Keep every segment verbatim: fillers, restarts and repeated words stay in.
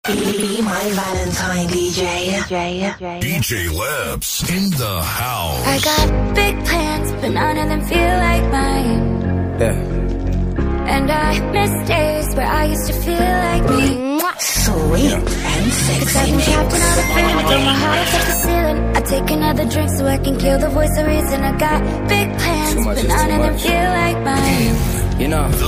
Be my Valentine, D J. D J Lips in the house. I got big plans, but none of them feel like mine. Yeah. And I miss days where I used to feel like me. Sweet and sexy. I've been trapped in all the feelings, throw my heart up to the ceiling. I take another drink so I can kill the voice of reason. I got big plans, but none of them feel like mine. You know,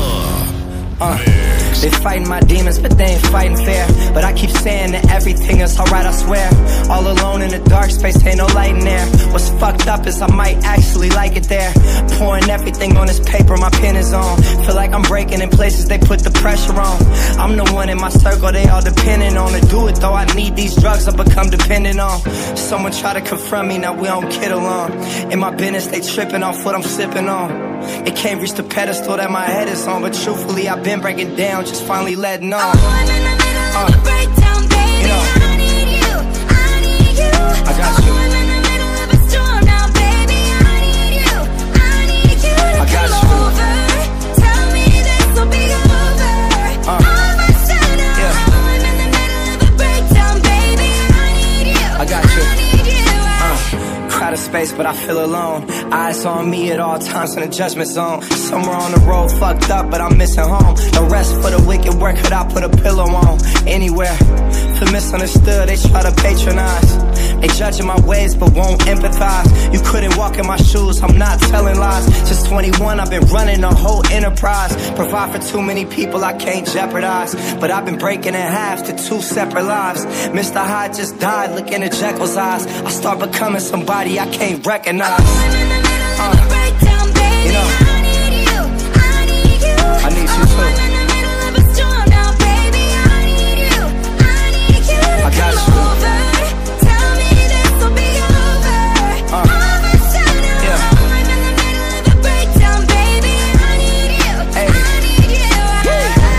The uh, Mix. they fighting my demons, but they ain't fighting fair. But I keep saying that everything is alright, I swear. All alone in the dark space, ain't no light in there. What's fucked up is I might actually like it there. Pouring everything on this paper, my pen is on. Feel like I'm breaking in places they put the pressure on. I'm the one in my circle, they all depending on. To do it though, I need these drugs I become dependent on. Someone try to confront me, now we don't get along. In my business, they tripping off what I'm sipping on. It can't reach the pedestal that my head is on. But truthfully, I've been breaking down, just finally letting on. Oh, I'm in the middle of a breakdown, baby. you know. I need you, I need you. I got Oh, you. I'm in the middle of a storm now, baby. I need you, I need you to I got come you. over. Tell me this will be over. Uh, All of a sudden, yeah. oh, I'm in the middle of a breakdown, baby. I need you, I got you. I need you. Uh, crowded space, but I feel alone. Eyes on me at all times in the judgment zone. Somewhere on the road, fucked up, but I'm missing home. No rest for the wicked, where could I put a pillow on? Anywhere. Feel misunderstood, they try to patronize. They judging my ways, but won't empathize. You couldn't walk in my shoes, I'm not telling lies. Since twenty-one, I've been running a whole enterprise. Provide for too many people, I can't jeopardize. But I've been breaking in half to two separate lives. Mister Hyde just died, look into Jekyll's eyes. I start becoming somebody I can't recognize. I'm in the middle of a breakdown, baby. You know. I need you, I need you. I need you Oh, too. I'm in the middle of a storm now, baby. I need you, I need you to I got come you. over. Tell me this will be over. Uh, All of a sudden, yeah. oh, I'm in the middle of a breakdown, baby. I need you, Hey. I need you. Uh,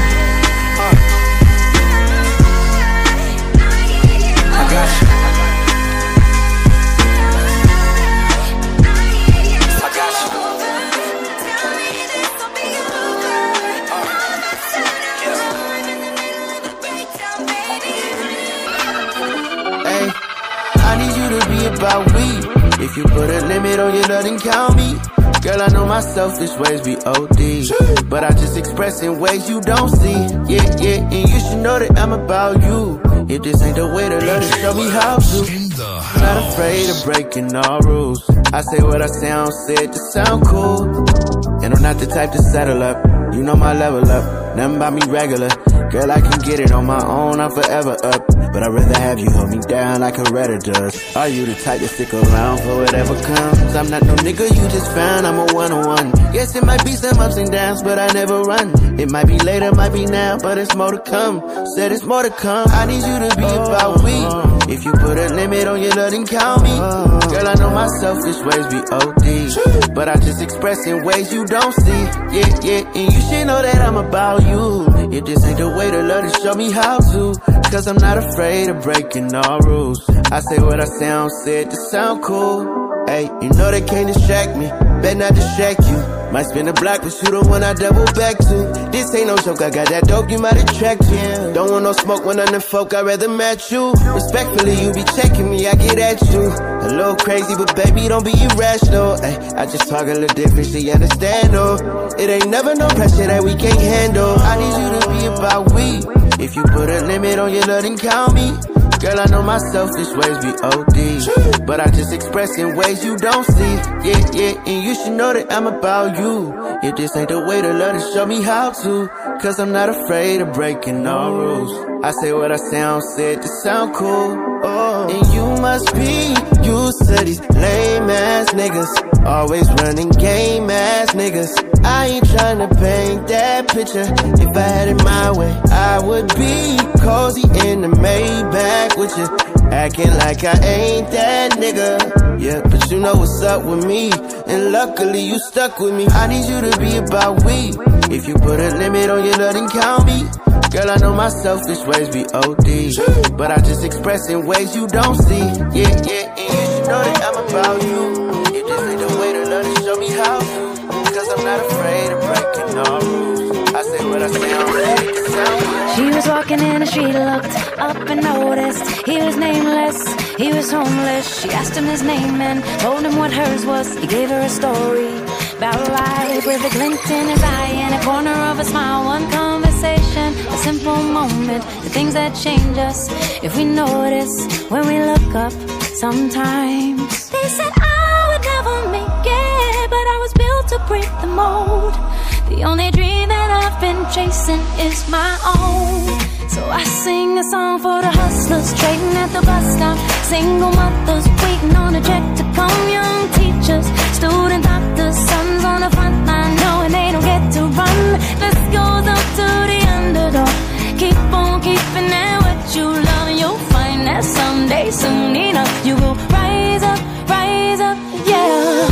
I need you. I got you. I got you. Tell me this will be over. All of a sudden, oh, I'm in the middle of a breakdown, baby. Hey, I need you to be about we. If you put a limit on your love, then count me. Girl, I know my selfish ways be O D, but I just express in ways you don't see. Yeah, yeah, and you should know that I'm about you. If this ain't the way to love, then show me how to. In the I'm not house. afraid of breaking all rules. I say what I sound, said to sound cool. And I'm not the type to settle up. You know my level up, nothing about me regular. Girl, I can get it on my own, I'm forever up. But I'd rather have you hold me down like a Redder does. Are you the type to stick around for whatever comes? I'm not no nigga you just found, I'm a one-on-one. Yes, it might be some ups and downs, but I never run. It might be later, might be now, but it's more to come. Said it's more to come, I need you to be about we. If you put a limit on your love, then count me. Girl, I know my selfish ways be O D, but I just express in ways you don't see. Yeah, yeah, and you should know that I'm about you. If this ain't the way to love, then show me how to. Cause I'm not afraid of breaking all rules. I say what I sound, said to sound cool. Hey, you know they can't distract me, better not distract you. Might spin the block, but you the one I double back to. This ain't no joke, I got that dope, you might attract you. Don't want no smoke when I'm the folk, I'd rather match you. Respectfully, you be checking me, I get at you. A little crazy, but baby, don't be irrational. Ay, I just talk a little different, so you understand, oh. It ain't never no pressure that we can't handle. I need you to be about we. If you put a limit on your love, then count me. Girl, I know my selfish ways be O D, but I just express in ways you don't see. Yeah, yeah, and you should know that I'm about you. If this ain't the way to love, then show me how to. Cause I'm not afraid of breaking all rules. I say what I sound, said to sound cool. Oh, and you must be used to these lame ass niggas, always running game ass niggas. I ain't tryna paint that picture. If I had it my way, I would be cozy in the Maybach with you, acting like I ain't that nigga. Yeah, but you know what's up with me, and luckily you stuck with me. I need you to be about we. If you put a limit on your love, then count me. Girl, I know my selfish ways be O D, but I just express in ways you don't see. Yeah, yeah, and you should know that I'm about you. If this ain't the way to love, then show me how to. Cause I'm not afraid of breaking all rules. I say what I sound, I make it sound. She was walking in and she looked up and noticed he was nameless, he was homeless. She asked him his name and told him what hers was. He gave her a story about life with a glint in his eye and a corner of a smile. One conversation, a simple moment, the things that change us if we notice when we look up sometimes. They said I would never make it, but I was built to break the mold. The only dream that I've been chasing is my own. So I sing a song for the hustlers trading at the bus stop, single mothers waiting on a check to come, young teachers, student doctors, sons on the front line knowing they don't get to run. This goes up to the underdog. Keep on keeping at what you love and you'll find that someday, soon enough, you will rise up, rise up, yeah.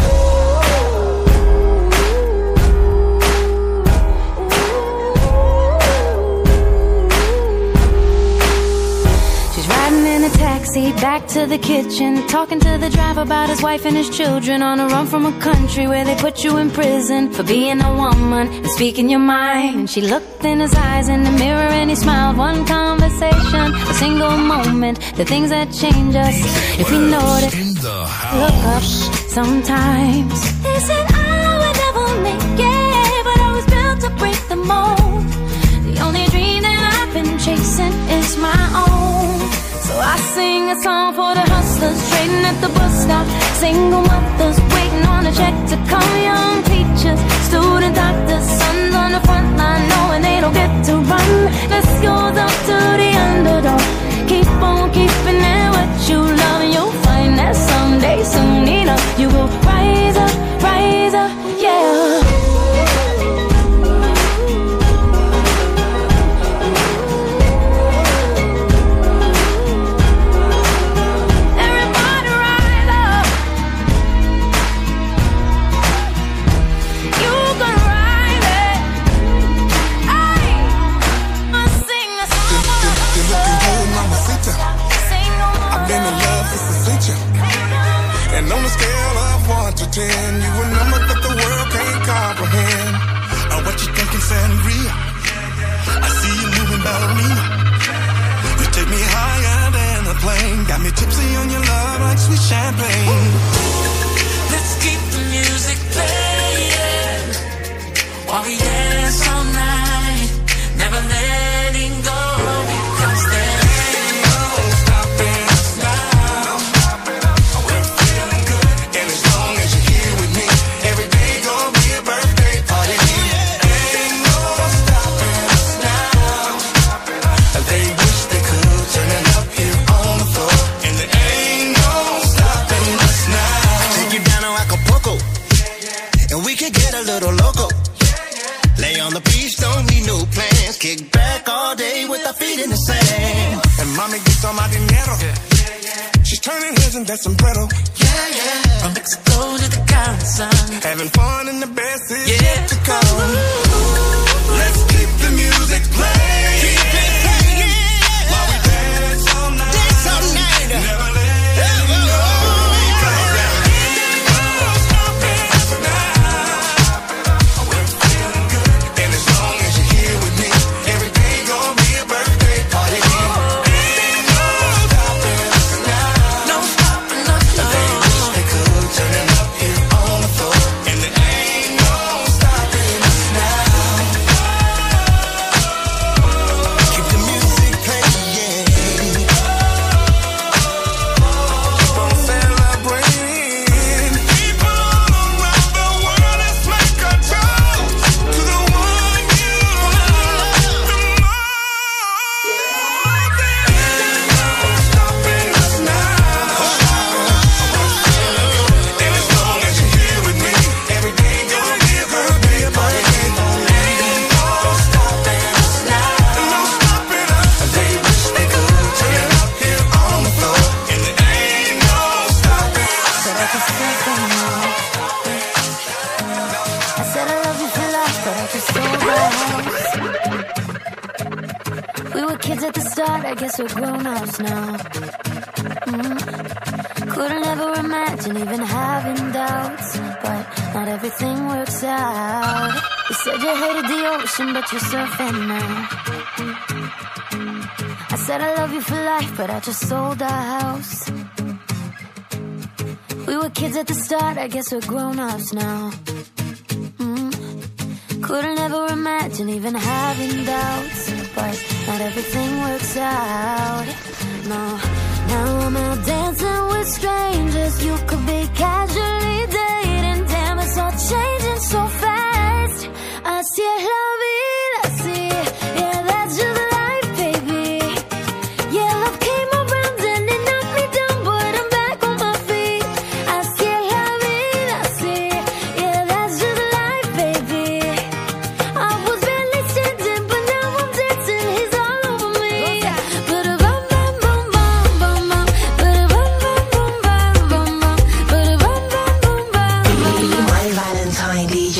Taxi back to the kitchen, talking to the driver about his wife and his children, on a run from a country where they put you in prison for being a woman and speaking your mind. And she looked in his eyes in the mirror and he smiled. One conversation, a single moment, the things that change us if we notice. Look up sometimes. They said I would never make it, but I was built to break the mold. The only dream that I've been chasing is my own. So I sing a song for the hustlers trading at the bus stop, single mothers waiting on a check to come, young teachers, student doctors, sons on the front line knowing they don't get to run. This goes up to the underdog. Keep on keeping at what you love and you'll find that someday, soon enough, you will rise up, rise up, yeah. And on a scale of one to ten, you a number that the world can't comprehend. Oh, what you thinking, Sangria? I see you moving ballerina. You take me higher than a plane, got me tipsy on your love like sweet champagne. Let's keep the music playing while we dance all night, never letting go, because there ain't no stopping us now. We're feeling good, and as long as you're here with me, every day gonna be a birthday party. Ain't no stopping us now. They wish they could turn it up here on the floor, and there ain't no stopping us now. Take you down to Acapulco, and we can get a little loco. Lay on the beach, don't need no plans. Kick back all day with our feet in the sand. And mommy gets on my dinero. Yeah. She's turning heads in that sombrero. Yeah, yeah. From Mexico to the Caribbean, sun. Having fun and the best is Yeah. yet to come. Let's keep the music playing. Keep it playing. While we dance all night. Dance all night. Never let it go. Because there ain't no stopping us now. We're feeling good, and as long as you're here with me, every day gonna be a birthday party. Ain't no stopping us now. No stopping us, no. They wish they could turn it up here on the floor, and there ain't no stopping us now. Keep the music playing. Keep on celebrating. People all around the world, let's make a toast to the one you love the most. Ain't no stopping us now. And as long as you're here with me, every day gonna be a birthday party. Ain't no stopping us now. No stopping us. They wish they could turn it up here on the floor, and there ain't no stopping us. Said I could still say no. I said I love you for life, but I could still lose. We were kids at the start, I guess we're grown-ups now. Mm. Couldn't ever imagine even having doubts, but not everything works out. You said you hated the ocean, but you're surfing now. said I love you for life, but I just sold our house. We were kids at the start, I guess we're grown-ups now. mm. Couldn't ever imagine even having doubts, but not everything works out. No, now I'm out dancing with strangers. You could be casually dating. Damn, it's all changing so fast. Así es la vida, sí. Yeah, that's just life, baby. Yeah, love came around and it knocked me down, but I'm back on my feet. Así es la vida, sí. Yeah, that's just life, baby. I was barely standing, but now I'm dancing. He's all over me. Ba-da-bum, bum, bum, bum, bum, bum. Ba-da-bum, bum, bum, bum, bum, bum. Ba-da-bum, bum, bum, bum, bum. Be my Valentine D J.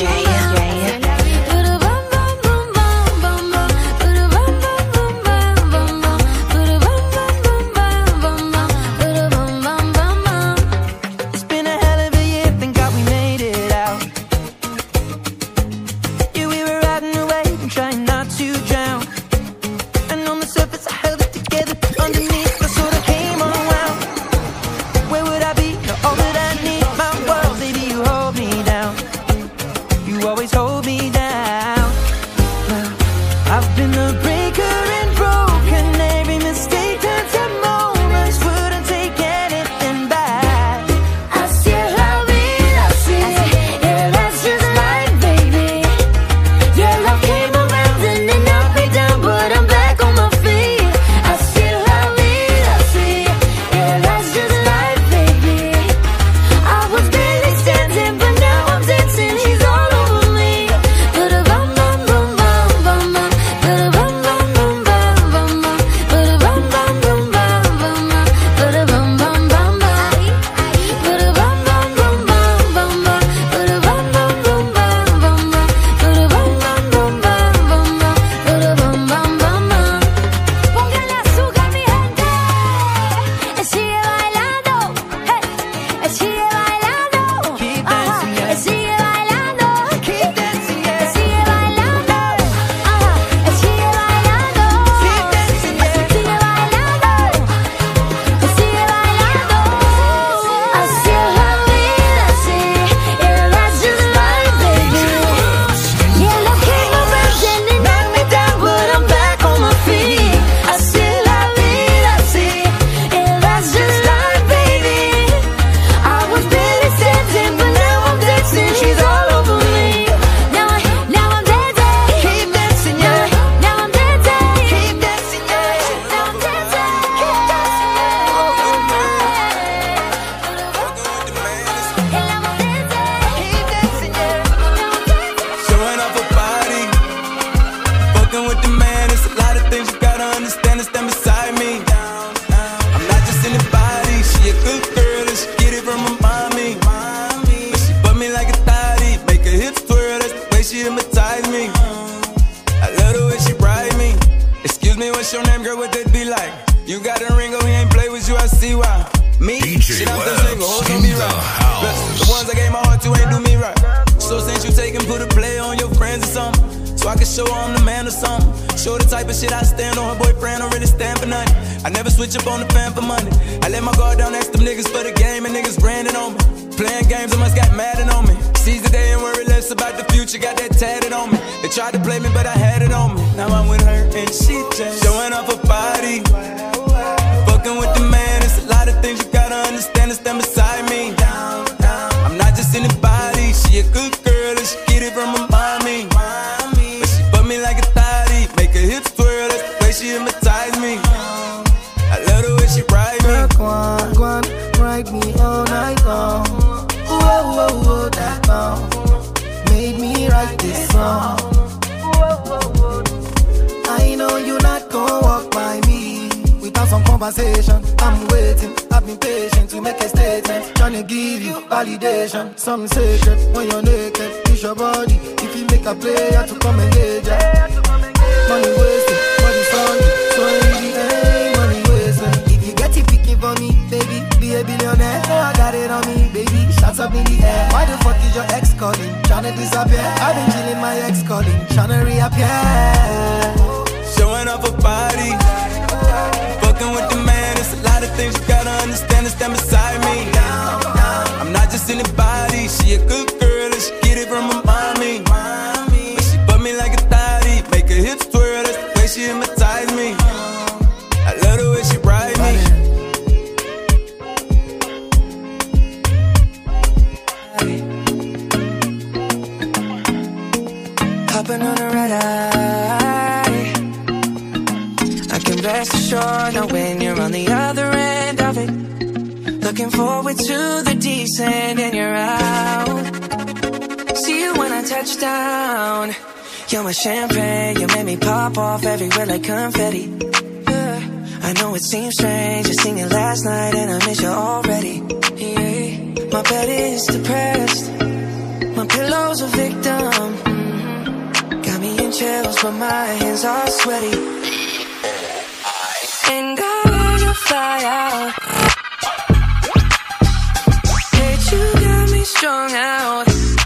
It's been a hell of a year, thank God we made it out. Yeah, we were riding away and trying not to drown. And on the surface I held it together, underneath I sort of came unwound. Where would I be? You're all that I need. My world, baby, you hold me down. You always hold me down. Well, I've been a breaker and broken. Every mistake turns to moments. Wouldn't take anything back. Así es la vida, sí. Yeah, that's just life, baby. Yeah, love came around and it knocked me down, but I'm back on my feet. Así es la vida, sí. Yeah, that's just life, baby. I was barely standing, but now I'm dancing. He's all over me. Ba-da-bum, bum, bum, bum, bum, bum. Ba-da-bum, bum, bum, bum, bum, bum. Ba-da-bum, bum, bum, bum, bum, bum. Ba-da-bum, bum, bum, bum. Ba-da-bum, bum, bum, bum, bum, bum. Ba-da-bum, bum, bum, bum, bum, bum. Ba-da-bum, bum, bum, bum, bum, bum. Ba-da-bum, bum, bum, bum. Póngale azúcar, mi gente. Él sigue bailando. Hey. Él sigue bailando. Keep Ajá. dancing, yeah. Él sigue bailando. Keep dancing, Él yeah. sigue bailando. Ajá. Él sigue bailando. Keep dancing, yeah. Él sigue bailando. Él sigue bailando. Así es la vida, sí. Yeah, that's just life, baby. Yeah, love came around and it knocked me down, but I'm back on my feet. Así es la vida, sí. Yeah, that's just life, baby. I was barely standing, but now I'm dancing. She's all over me. Now I, now I'm dancing. Keep dancing, yeah. Now I'm dancing. Keep dancing, yeah. Now I'm dancing. Keep dancing. And now I'm dancing. Keep dancing, yeah. Now I'm dancing. Showing up a body, fucking with the man. It's a lot of things you gotta understand and stand beside me. I'm not just anybody, she a good girl and she get it from her mommy. But she put me like a thotty, make her hips twirl, that's the way she hypnotize me. I love the way she ride me. Excuse me, what's your name, girl, what that be like? You got a ring, oh, he ain't play with you, I see why. Me? D J Shit, I'm still Labs single, hoes in don't be the right. house. Look, the ones I gave my heart to ain't do me right. So since you take and put a play on your friends or something, so I can show her I'm the man or something. Show the type of shit I stand on. Her boyfriend don't really stand for nothing. I never switch up on the fan for money. I let my guard down next to them niggas for the game, and niggas branding on me. Playing games, I must got madden on me. Seize the day and worry less about the future, got that tatted on me. They tried to play me, but I had it on me. Now I'm with her and she just showing off her body. Fucking with the man, it's a lot of things you gotta understand and stand beside me. I'm not just anybody, she a good girl and she get it from her mommy. But she put me like a thotty, make her hips twirl, that's the way she hypnotize me. I love the way she ride me. Go on, go on, ride me all night long. Whoa, whoa, whoa, that song made me write this song. I know you're not gonna walk by me without some conversation. I'm waiting, I've been patient to make a statement. Trying to give you validation. Some secret when you're naked, it's your body. If you make a player to come and get ya. Money wasted, money on you. So easy, hey, money wasted. If you get it picking for me, baby, be a billionaire. Oh, I got it on me, baby. Shots up in the air. Why the fuck is your ex calling? Tryna disappear. I've been chilling, my ex calling. Tryna reappear. Showing off her body. rest assured knowing you're on the other end of it. Looking forward to the descent and you're out. See you when I touch down. You're my champagne, you made me pop off everywhere like confetti. Yeah. I know it seems strange, I seen it last night and I miss you already. Yeah. My bed is depressed, my pillow's a victim. Mm-hmm. Got me in chills, but my hands are sweaty. And I wanna fly out. But you got me strung out.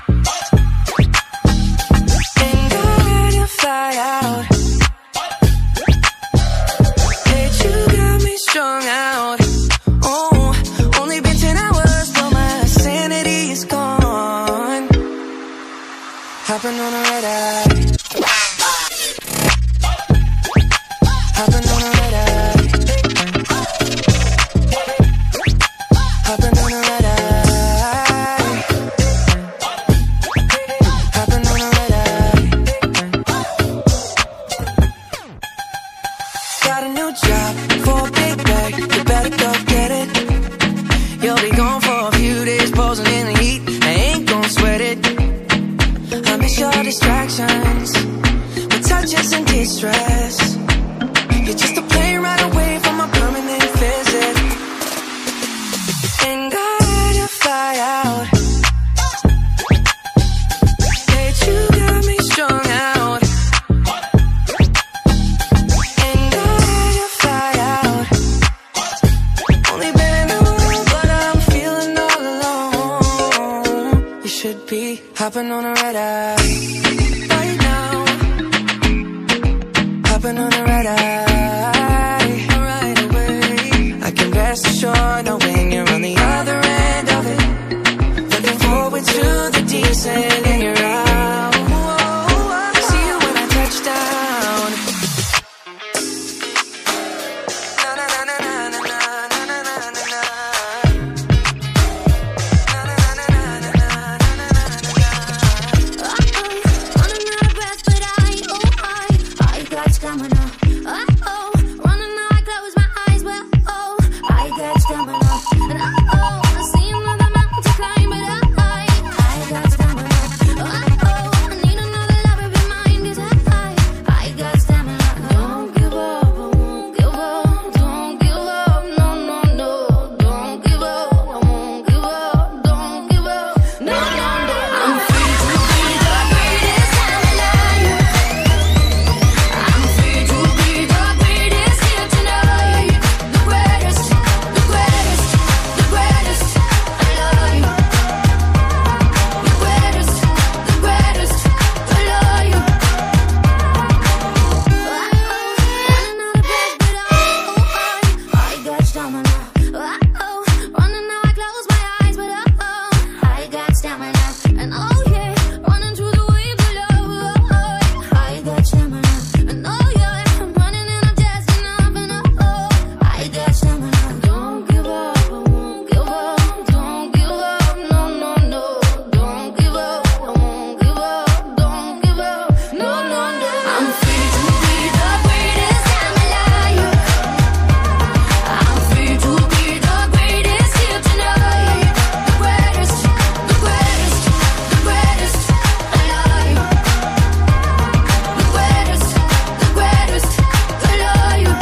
And I wanna fly out. But you got me strung out. Oh, only been ten hours, but my sanity is gone. Hopping on a red eye. Hopping on a red eye. Hopping on a red eye. Hopping on a red eye. Got a new job for a big bag. You better go get it. You'll be gone for a few days, posing in the heat. I ain't gon' sweat it. I miss your distractions, with touches and distress. You're just a plane right away from a permanent visit. And I had to fly out. But you got me strung out. And I had to fly out. Only been an hour, but I'm feeling all alone. You should be hopping on a red eye right now. Hopping on a red eye. Rest assured knowing you're on the other end of it. Looking forward to the descent and you're out. See you when I touch down. Na na na na na na na na na na na. Na na na na na na na na na. Running out of breath, but I, oh I, I got stamina. Oh, running out, I close my eyes, well, oh. I got stamina, and I, oh, I see another mountain to climb, but I, I got stamina. Oh, oh, I need another lover be mine, 'cause I, I got stamina. Don't give up, I won't give up. Don't give up, no, no, no. Don't give up, I won't give up. Don't give up, no, no, no. I'm free to be the greatest I'm alive. I'm free to be the greatest here tonight. The greatest. The greatest, the greatest, I love you. The greatest, the greatest, I love you. Running out of breath, but I, oh, I, I got stamina. Oh, running now, I close my eyes, but oh, I got stamina. And oh yeah, running through the waves of love. Oh, I got stamina. And oh yeah, I'm running and I'm just enough. And oh, I got stamina. Don't give up, I won't give up. Don't give up, no, no, no. Don't give up, I won't give up. Don't give up, no, no, no. I'm free to be the greatest I'm alive. I'm free to be the greatest here tonight. The greatest, the greatest, the greatest, I love you. The greatest, the greatest, I love you.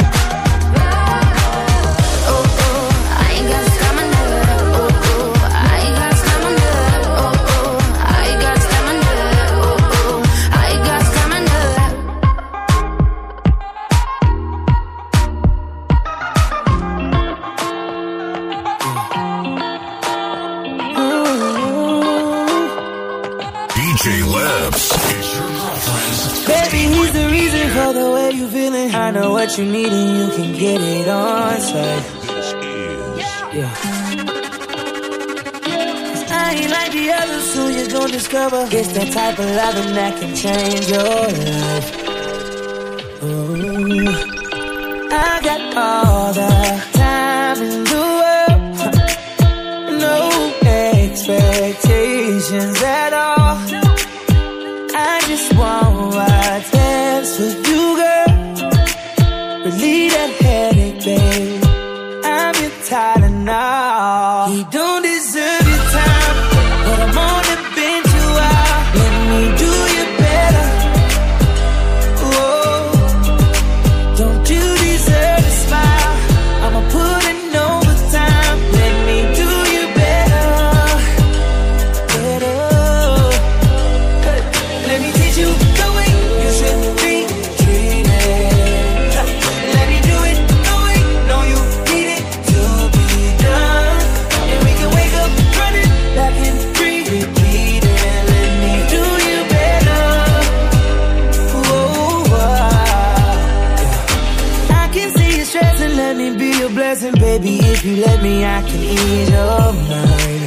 Oh, oh, I ain't got stamina. Oh, oh, I ain't got stamina. Oh, oh, I got stamina. Oh, oh, I got stamina. D J Lips is your girlfriend's Baby, he's the reason for the way you feeling. I know what you need and you can get it on site. Yeah. 'Cause I ain't like the others, so you're gonna discover it's that type of loving that can change your life. Ooh. I got all the time in the world. No expectations at all. I just want what's best for you, girl. Relieve that headache, babe. I'm your Tylenol. He don't deserve your time, but I'm on the bench you are. Let me do you better. Whoa. Don't you deserve a smile? I'ma put in overtime. Let me do you better. Better. Let me teach you the way you should be treated. Let me do it the way know you need it to be done. And we can wake up running back and free, repeat it. Let me do you better. Whoa, I can see you stressing, let me be your blessing, baby. If you let me, I can ease your mind.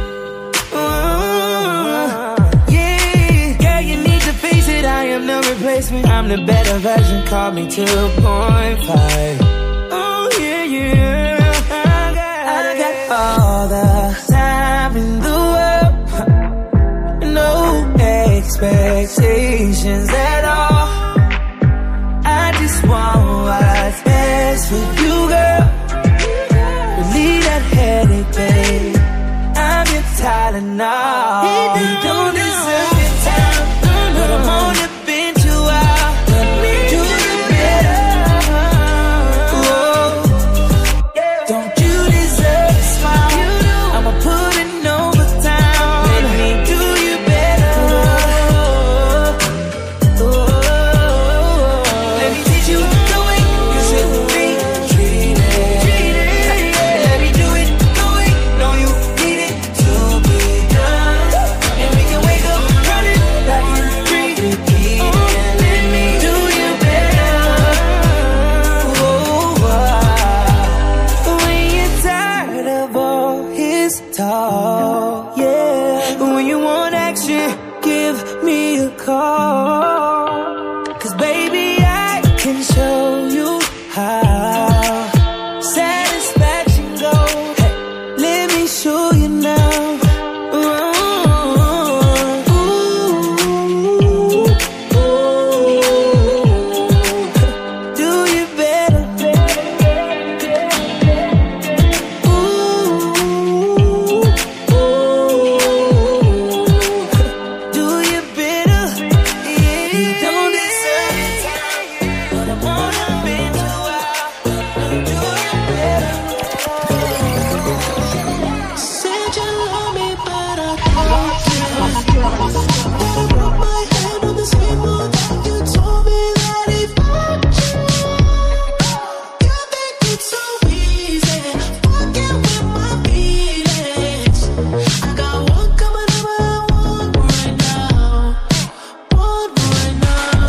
I am no replacement, I'm the better version, call me two point five. Oh yeah, yeah, I got, I got all the time in the world. No expectations at all. I just want what's best for you, girl. Relieve that headache, babe. I'm your Tylenol. You don't deserve your time, but I'm on the bench you are. Let me do you better. Whoa. Don't you deserve a smile? I'ma put in overtime. Let me do you better. Whoa. Let me teach you the way you should be treated. Let me do it the way know you need it to be done. And we can wake up running like it's free. Repeat it. Let me do you better. Whoa. When you're tired of all his talk, yeah. When you want action, give me a call. Cause baby, I can show you how satisfaction goes. Hey, let me show you now. Ooh, ooh, ooh. Do you better. Ooh, ooh. Do you better. Yeah. You don't deserve it, but I'm on the bench you are. Do you better. Said you love me, but I can't. Put my hand on the table, you told me that if I you think it's so easy, fucking with my feelings. I got one coming over, one right now, one right now.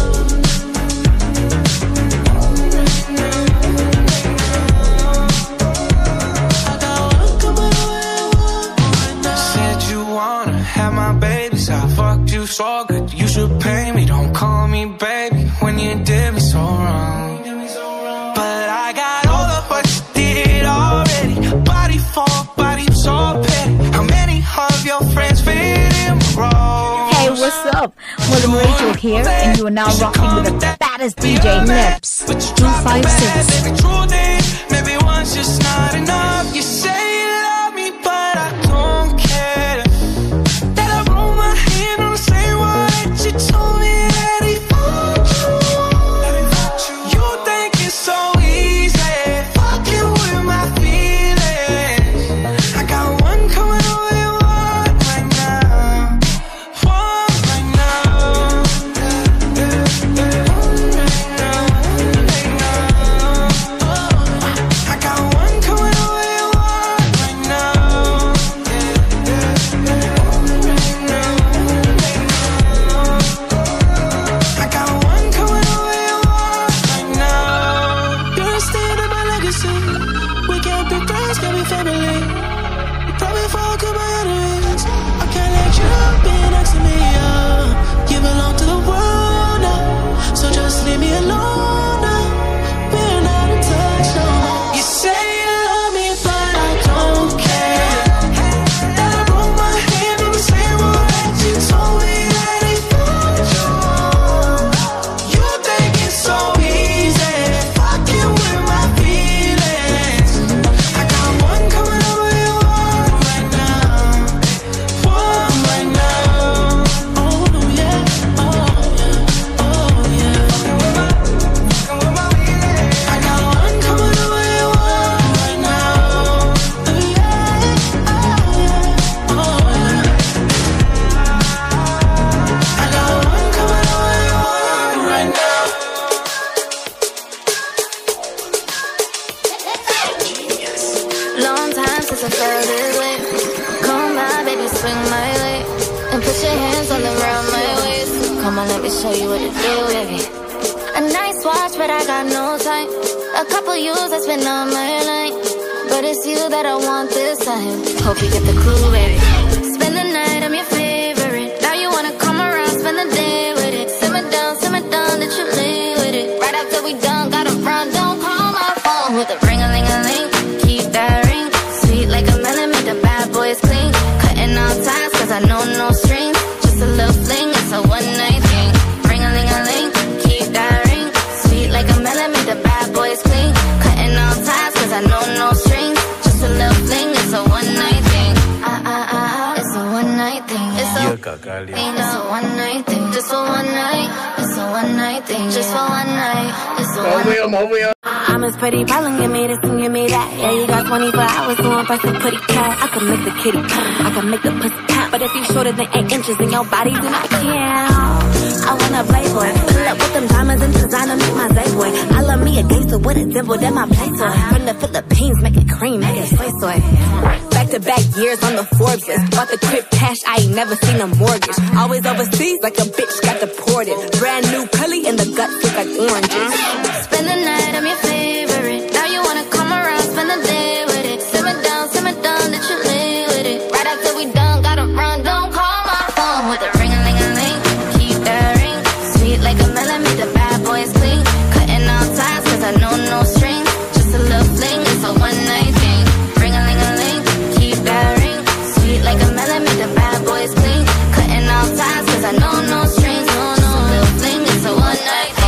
I got one coming over, one right now. Said you wanna have my babies, I fucked you so good, you should pay me. Don't call me baby when you did me so wrong. But I got all of what you did already. Body for body, so petty. How many of your friends fit in my role? Hey, what's up? William Rachel here, and you are now rocking with the baddest D J, Lips two five six. Maybe one's just not enough. You say you love me, but I don't care. That I roll my hand on the same one that you told me that he fucked you. You think it's so easy, fucking with my feelings. I got one coming away, one right now, one right now, one right now, right now. I got one coming away, one right now, right now, right now. I got one coming away, one right now. You're staying in my legacy. We can't be friends, can't be family. You probably fuck with my enemies. I can't let you be next to me, yeah. You belong to the world now, so just leave me alone now. We're not in touch no more. You say you love me, but I don't care. That I broke my hand on the same one that you told me that he fucked you. You think it's so easy, fucking with my feelings. since I felt this way. Come on, baby, swing my way. And put your hands all around my waist. Come on, let me show you what to do, baby. A nice watch, but I got no time. A couple years I spent on my line. But it's you that I want this time. Hope you get the clue, baby. Spend the night, I'm your favorite. Now you wanna come around, spend the day with it. Simmer down, simmer down, that you lay with it. Right after we done, gotta run, don't call my phone. With a ring-a-ling-a-ling, keep that ring. Sweet like a melon, make the bad boys clean. Cutting all ties, cause I know no strings. Just a little fling, it's a one-night thing. Ring-a-ling-a-ling, keep that ring. Sweet like a melon, make the bad boys clean. Cutting all ties, cause I know no strings. Just a little fling, it's a one-night thing. Ah, ah, ah, it's a one-night thing. It's a, it's a one-night thing. Just for one night. It's a one-night thing. Just for one night. It's a one-night. I'm as pretty, problem, give me this and give me that. Yeah, you got twenty-four hours to impress the pretty cat. I can make the kitty purr, I can make the pussy tap. But if you shorter than eight inches in your body, then I can't. I wanna playboy, fill up with them diamonds and designer, make my day boy. I love me a gangster with a dimple, then my play toy. From the Philippines, make it cream, make it soy soy. Back to back years on the Forbes list. Bought the crib cash, I ain't never seen a mortgage. Always overseas like a bitch got deported. Brand new Cully in the guts look like oranges. Spend the night, I'm your favorite. Now you wanna come around, spend the day with it. Simmer down, simmer down, that you lay with it. Right after we done, gotta run, don't call my phone. With a ring-a-ling-a-ling, keep that ring. Sweet like a melon, make the bad boys clean. Cutting all ties, cause I know no strings. Just a little fling, it's a one-night thing. Ring-a-ling-a-ling, keep that ring. Sweet like a melon, make the bad boys clean. Cutting all ties, cause I know no strings. No, no, just a little fling, it's a one-night thing.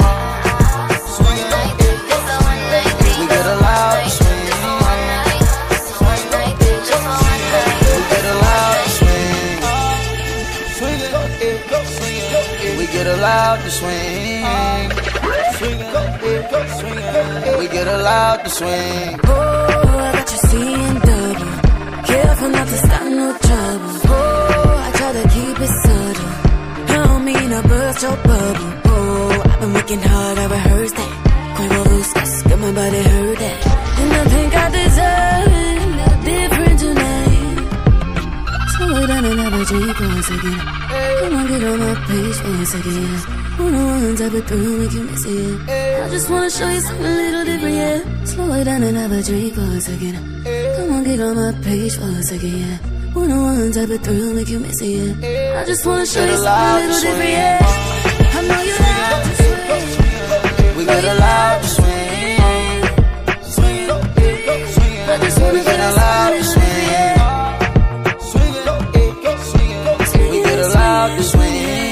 Allowed to swing. We get allowed to swing. Oh, I got you seeing double. Careful not to start no trouble. Oh, I try to keep it subtle. I don't mean to burst your bubble. Oh, I've been working hard, I rehearsed that. Quavo Lucas, got my body hurt that. And I think I deserve it a little different tonight. Slow it down and have a drink for a second. Come on, get on my page for a second. One-on-one type of through, make you miss it. I just wanna show you something a little different, yeah. Slow it down and have a drink for a second. Come on, get on my page for a second, yeah. One-on-one type of through, make you miss it, yeah. I just wanna show you something a little different, yeah. I know you love to swing. We get allowed to swing. I just wanna get allowed to swing. We get allowed to swing.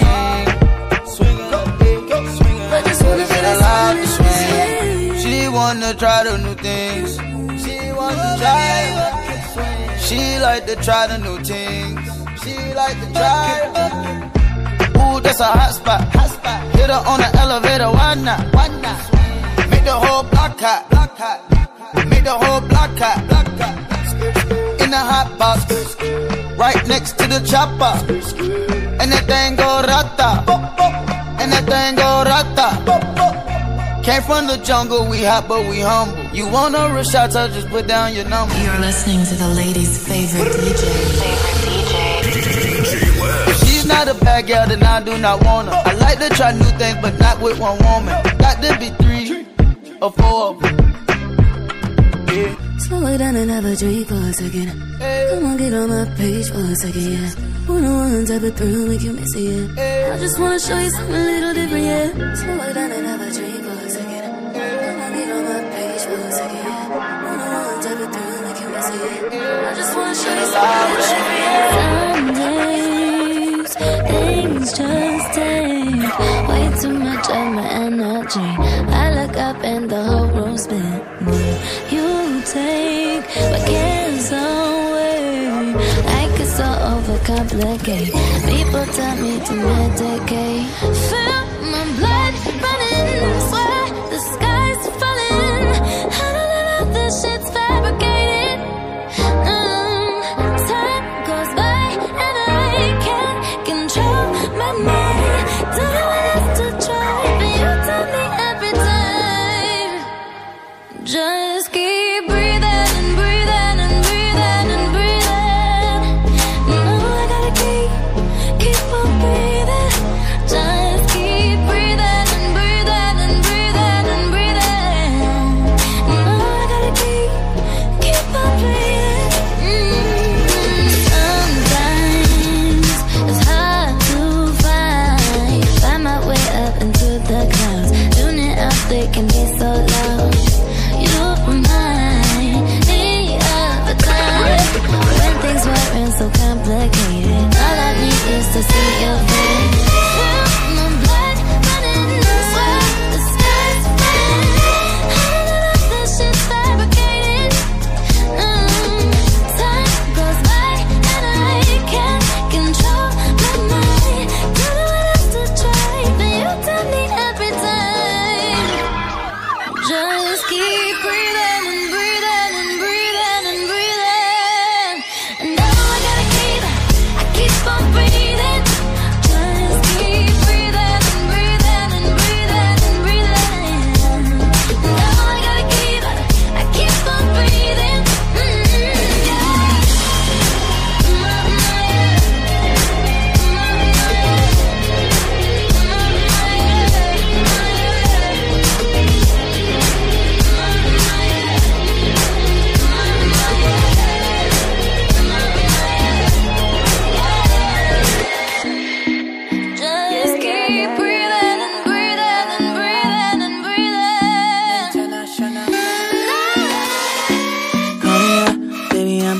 She wanna try the new things. She wanna try. She like to try the new things. She like to try. Ooh, that's a hot spot. Hot spot. Hit her on the elevator, why not? Why not? Make the whole block hot. Block hot. Make the whole block hot. Block hot. In the hot box, right next to the chopper. And that thing go rata. And that thing go rata. Came from the jungle, we hot but we humble. You want a real shot, so just put down your number. You're listening to the ladies' favorite D J. Favorite D J. D J Labs. She's not a bad girl, then I do not want her. I like to try new things, but not with one woman. Got to be three or four of them. Yeah. Slow it down and have a drink for a second. Come on, get on my page for a second, yeah. One-on-one type of thrill, make you miss it, yeah. I just wanna show you something a little different, yeah. Slow it down and have a drink for a second. Come on, get on my page for a second, yeah. One-on-one type of thrill, make you miss it, yeah. I just wanna show you something a little different, yeah. Some days, things just take way too much of my energy. I look up and the whole room's spinning. You take my cares away. Like it's so overcomplicate. People tell me to medicate. Feel my blood running. Swear the sky's falling. I know that all this shit's fabricated. Mm, time goes by and I can't control my mind. Don't know what else to try, but you tell me every time. Just keep breathing and breathing and breathing.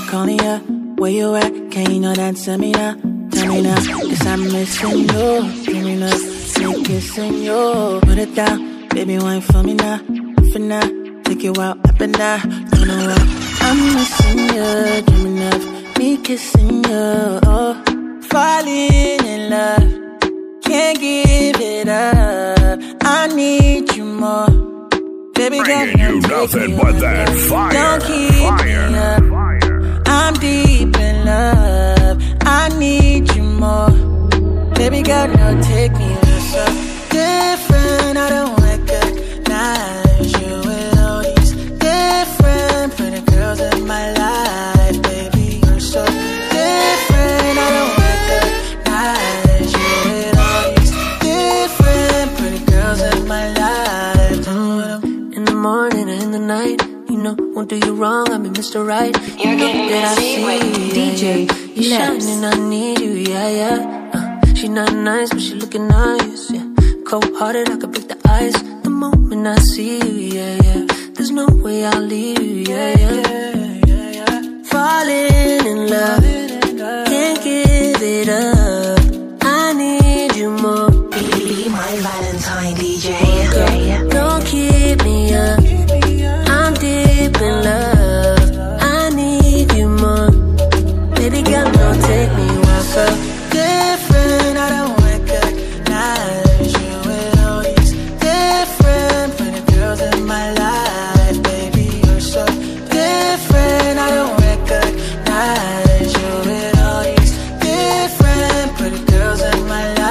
calling ya. Where you at? Can you know that? Tell me now, tell me now. Cause I'm missing you. Dreaming of me kissing you. Put it down, baby, wine for me now. For now, take you out, up and down. You know what? I'm missing you. Dreaming of me kissing you. Oh, falling in love. Can't give it up. I need you more. Baby, bringing you nothing but that fire. Don't keep fire. me up. Fire. I'm deep in love. I need you more. Baby, girl, now take me so different. I don't recognize you with all these different pretty girls in my life. Baby, you're so different. I don't recognize you with all these different pretty girls in my life. In the morning and in the night, you know, won't do you wrong, I'm Mister Right. You're getting busy with D J. You shining, I need you, yeah, yeah. Uh, she not nice, but she looking nice, yeah. Cold-hearted, I could break the ice. The moment I see you, yeah, yeah. There's no way I'll leave you, yeah, yeah. Falling in love, can't give it up. I need you more. Be my Valentine, D J. Don't keep me up. I'm deep in love. I need you more. Baby girl, don't take me one for different. I don't recognize you with all these different pretty girls in my life. Baby, you're so different. I don't recognize you with all these different pretty girls in my life.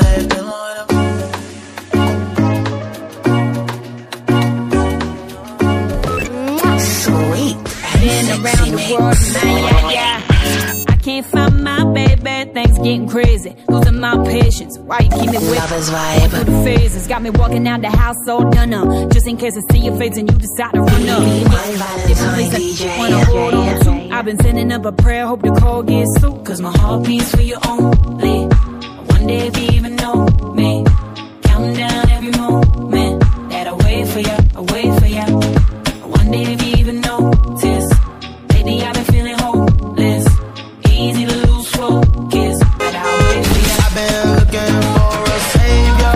Around the world, nah, yeah, yeah. I can't find my baby, things getting crazy. Losing my patience, why you keep me with Lovers vibe. Through the phases, got me walking out the house all done up. Just in case I see your face and you decide to run up. Be my Valentine, D J. Wanna hold on to. I've been sending up a prayer, hope the call gets through. Cause my heart beats for you only. One day if you even know me, counting down every moment that I wait for you, I wait for you. One day if you even notice, lately I've been feeling hopeless. Easy to lose focus, but I'll wait for you. I've been looking for a savior.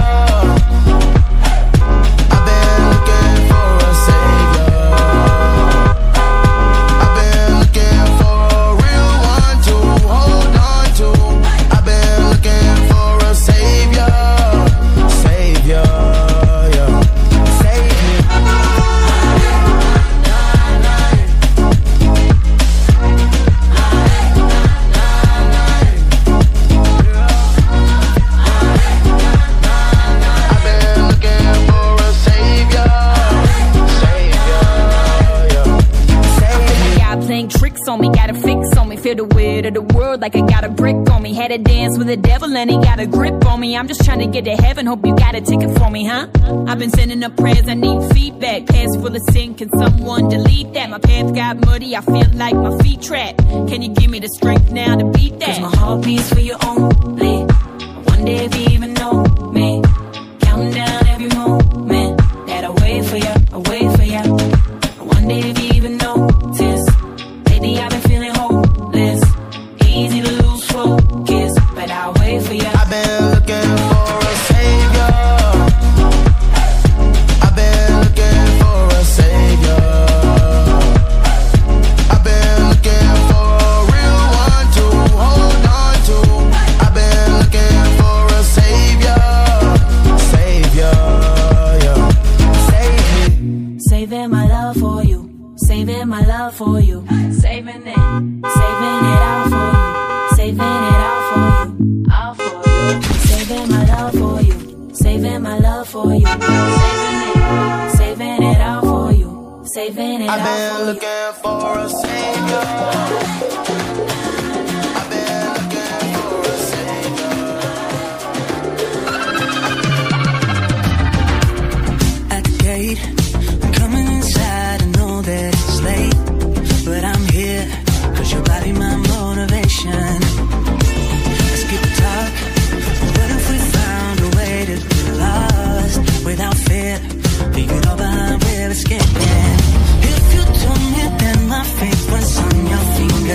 I've been looking for a savior. I've been looking for a real one to hold on to. I've been looking for a savior. Savior, yeah. Save me. On me, got a fix on me, feel the weight of the world like I got a brick on me. Had to dance with the devil and he got a grip on me. I'm just trying to get to heaven, hope you got a ticket for me, huh? I've been sending up prayers, I need feedback. Past full of sin, can someone delete that? My path got muddy, I feel like my feet trapped. Can you give me the strength now to beat that? Cause my heart beats for you only. One day if you even know me, counting down every moment that I wait for you, I wait for you. One day if you even notice, I've been feeling hopeless. Easy to lose focus, but I'll wait for you. I've been looking for a savior. I've been looking for a savior. I've been looking for a real one to hold on to. I've been looking for a savior. Savior, yeah. Save me. Saving my love for you. Saving my love for you. Saving it. Saving it all for you. Saving it all for you. All for you. Saving my love for you. Saving my love for you. Saving it. Saving it all for you. Saving it all for you. I've been looking for a savior. I've been looking for a savior. At the gate, I'm coming inside. I know that it's late, but I'm here, cause your body my motivation. Let's keep talk. What if we found a way to get lost without fear? Leave it all behind, we're escaping. If you told me that my fate was on your finger,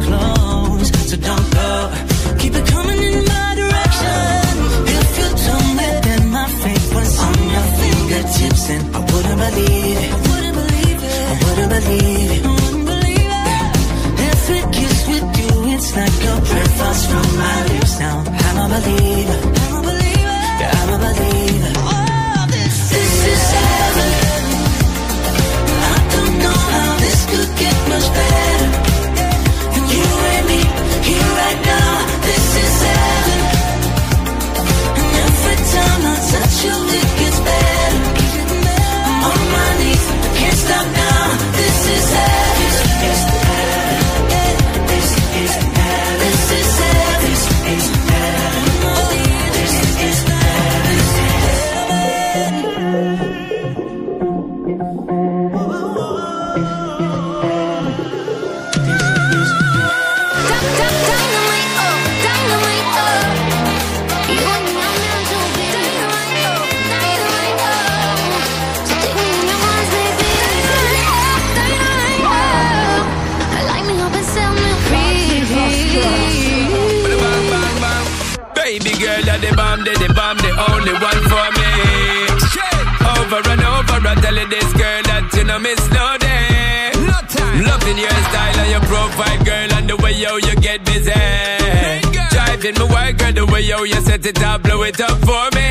close, so don't go. Keep it coming in my direction. If you told me that my fate was on your fingertips, and I wouldn't believe it. I wouldn't believe it. I wouldn't believe it. I wouldn't believe it. Every kiss with you, it's like a prayer falls from my lips now. I'm a believer. I'm a believer. Yeah, I'm a believer. Oh, this, this is heaven. I don't know how this could get much better. And you and me here right now. This is heaven. And every time I touch you, it gets better. I'm on my knees, I can't stop now. This is heaven. This is heaven. This is heaven. This is heaven. This is heaven. This is heaven. Baby girl, you're the bomb, the the bomb, the only one for me. Over and over, I tell you this girl that you know miss no day. No time. Loving your style and your profile, girl, and the way yo you get busy. Driving me wild, girl, the way yo you set it up, blow it up for me.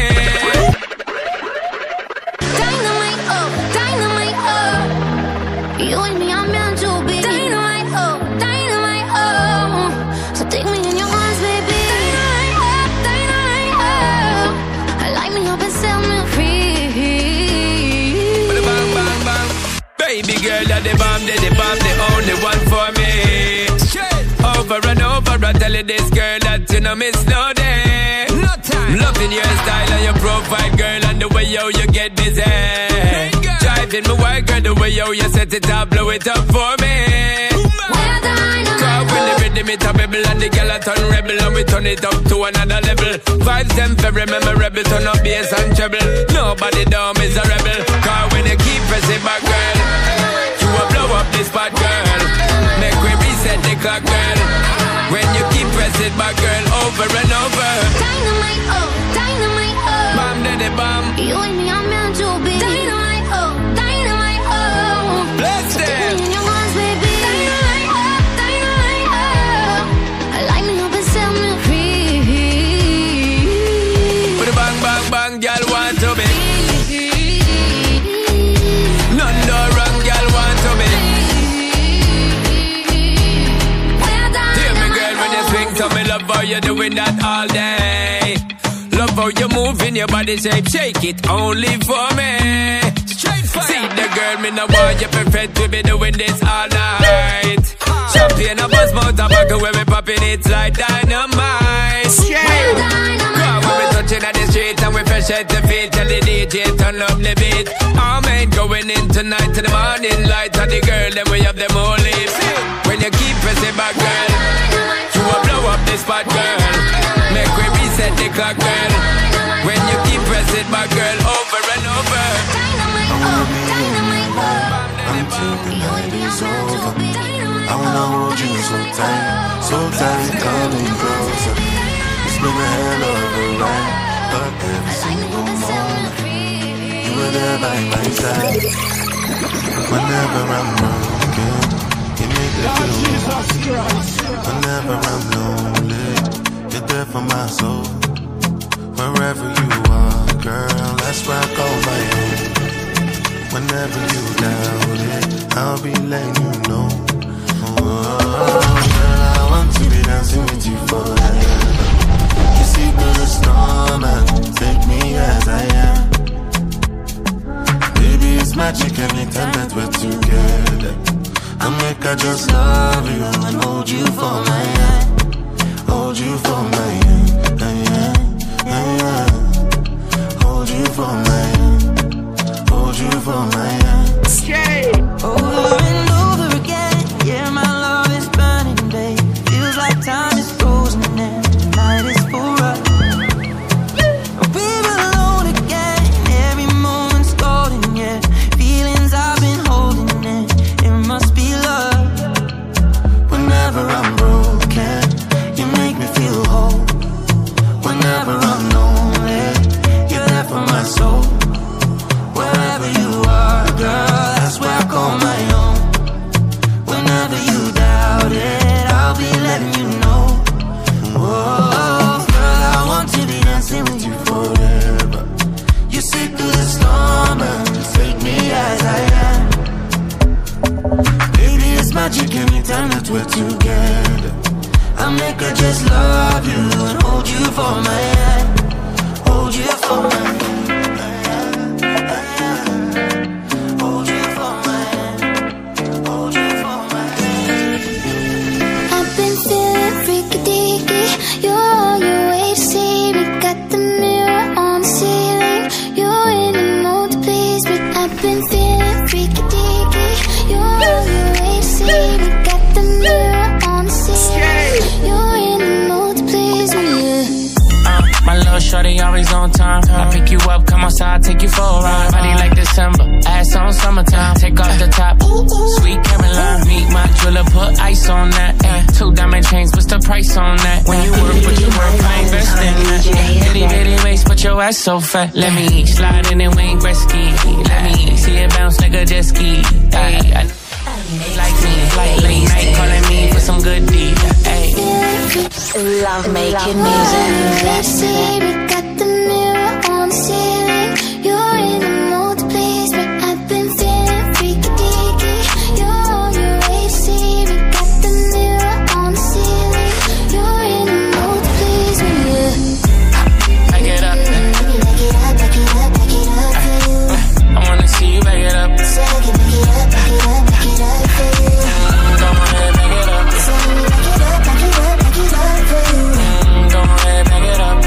Dynamite, oh, dynamite, oh. You and me are meant to be. Dynamite, oh, dynamite, oh. So take me in your arms, baby. Baby girl, you're the bomb, the the bomb, the only one for me. Over and over, I tell you this girl that you know miss no day. No time. Loving your style and your profile, girl, and the way yo you get busy. Driving me wild, girl, the way yo you set it up, blow it up for me. Cause when the rhythm it a rebel and the girl a turn rebel and we turn it up to another level. Vibes them very memorable, turn up bass and treble. Nobody down is a rebel. Cause when you keep pressing back, girl, you will blow up this spot, girl. Make we reset the clock, girl. When you keep pressing back, girl, over and over. Dynamite, oh, dynamite, oh. Bomb to the bomb. You and me are meant to be. Dynamite, oh, dynamite, oh. Bless them. Take me in your arms, baby. Dynamite, oh, dynamite, oh. Light me up and set me free. Put a bang, bang, bang, girl want to be. None no wrong, girl want to be. Hear me, girl, when you swing to me, love how you doing that all day. Love how you moving your body shape, shake it only for me. Straight fire. See the girl, me no want you perfect, we be doing this all night. Champagne a buzz, mouth tobacco, when we popping it's like dynamite. Come when we touching at the street and we fresh at the feet, tell the D J turn up the beat. Our man going in tonight to the morning light, and the girl then we have them all lips. When you keep pressing back, girl, you will blow up this spot, girl. Make we reset the clock, girl. When you keep pressing back, girl, over and over. Until the night is over, I wanna hold you so tight, so tight, coming closer. It's been a hell of a ride, but every single moment you were there by my side. Whenever I'm broken, you make me feel right. Whenever I'm lonely, you're there for my soul. Wherever you are, girl, that's where I call my own. Whenever you doubt it, I'll be letting you know. Oh, girl, I want to be dancing with you forever. You see through the storm and take me as I am. Baby, it's magic anytime that we're together. I make I just love you and hold you for my hand. Hold you for my hand, hand, hand. Hold you for my hand. Hold you for my hand. Over and over again, yeah, my love is burning hand. I make her just love you and hold you for my hand. Hold you for my hand. Hold you for my hand. Hold you for my hand. I've been feeling freaky deaky. You're on your way to see me. Got the mirror on the ceiling. You're in the mood to please me. I've been feeling freaky deaky. You're on your way to see me. Got the mirror on the ceiling. You're in the mood to please me. Uh, my little shorty always on time. I pick you up, come outside, take you for a ride. Body like December, ass on summertime. Take off the top, sweet Caroline. Meet my jeweler, put ice on that. Ay, two diamond chains, what's the price on that? When you work, put your work, I invest in that. Bitty bitty waist, but your ass so fat. Let me slide in and Wayne Gretzky. Let me see it bounce like a jet ski. Ay, I like me, like late night calling me for some good deed. Ay. Love making music. Let's see, we got the mirror on the ceiling. You're in the mood to please me. I've been feeling freaky deaky. You're on your way to see me. Got the mirror on the ceiling. You're in the mood to please me. Back it up. Back it up, back it up, back it up for you. I wanna see you back it up. So I can back it up, back it up, back it up for you. Go ahead, back it up. So I can back it up, back it up, back it up for you. Go ahead, back it up.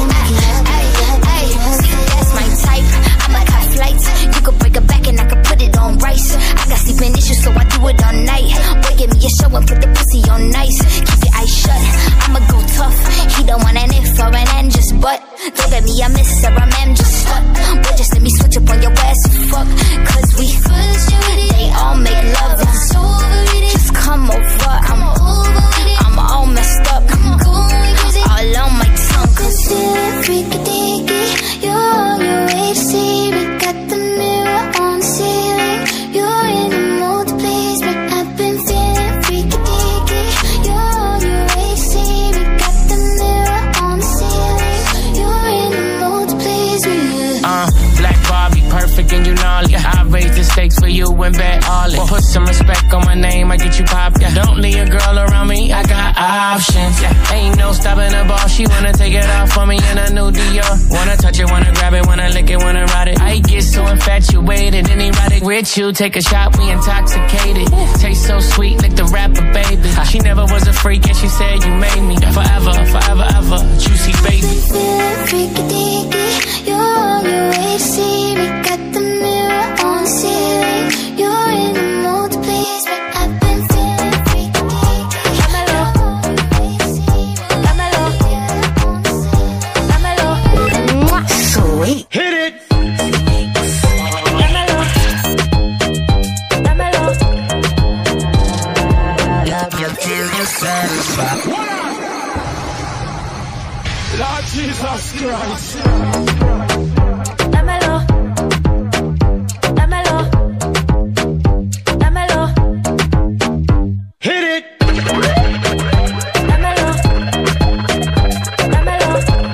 That's my type. I'ma cut flights. You could break a back and I could put it on rice. I got sleeping issues, so I do it all night. Boy, give me a show and put the pussy on nice. Keep your eyes shut. I'ma go tough. He don't want an if or an and just but. Don't get me a miss or a man just stuck. Boy, just let me switch up on your ass and fuck. Cause we they all make love. It's just come over. I'm I'm all messed up. All on my tongue. Cause feeling freaky deaky. You're on your way to see me. Got the mirror on the ceiling. You're in the mood to please me. I've been feeling freaky deaky. You're on your way to see me. Got the mirror on the ceiling. You're in the mood to please me. Uh, Black Barbie, perfect and you know it. I raise the stakes for you and bet all it. Put some respect on my name, I get you popped. Yeah. Don't leave a girl around me, I got options. Yeah. Ain't no stopping the ball, she wanna take it off for me in a new Dior. Wanna touch it, wanna grab it, wanna lick it, wanna ride it. I get so infatuated, and erotic with you. Take a shot, we intoxicated. Taste so sweet, like the rapper, baby. She never was a freak, and she said you made me. Forever, forever, ever, juicy baby. Feeling freaky deaky. You're on your way to see me. Got the mirror on the ceiling. You're in the mood to please me. I've been feeling freaky deaky. Dámelo, dámelo, dámelo. Sweet. Hit it. Dámelo, dámelo. Love you till you're satisfied. Lord Jesus Christ. Dámelo, dámelo, dámelo. Hit it. Dámelo, dámelo.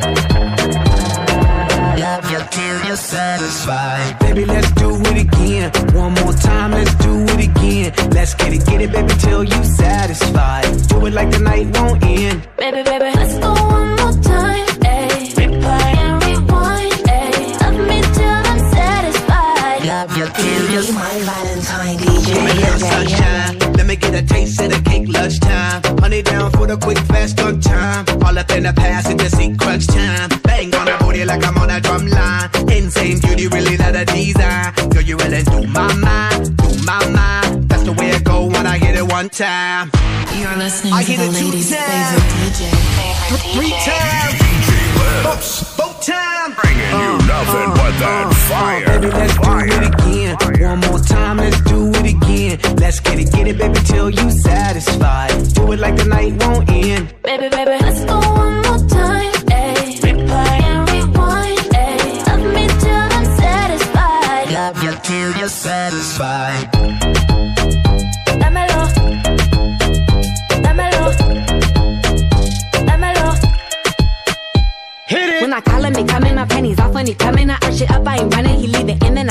Love you till you're satisfied. Baby, let's do it again. One more time, let's do it again. Let's get it, get it, baby, till you satisfied. Do it like the night won't end. Baby, baby, let's go one more time. Ayy, replay and rewind. Ayy, love me till I'm satisfied. Love you till you're My Valentine D J. Sunshine, let me get a taste of the cake lunchtime. Honey down for the quick fast on time. All up in the passenger seat crunch time. Bang on the booty like I'm on a drum line. Insane beauty, really not a design. Girl, you really do my mind, do my mind. That's the way it go when I hit it one time. You're listening I to hit the it two ladies' times. favorite D J. Three times, D J Lips. both time. Bringing you nothing but that fire. Baby, let's do it again. One more time, let's do it again. Let's get it, get it, baby, till you satisfied. Do it like the night won't end. Baby, baby, let's go one more time. Ayy, replay and rewind. Ayy, love me till I'm satisfied. Love you till you're satisfied. Dámelo, dámelo, dámelo. Hit it. When I call him, he coming, my panties off when he coming. I arch it up, I ain't running, he leave it in and I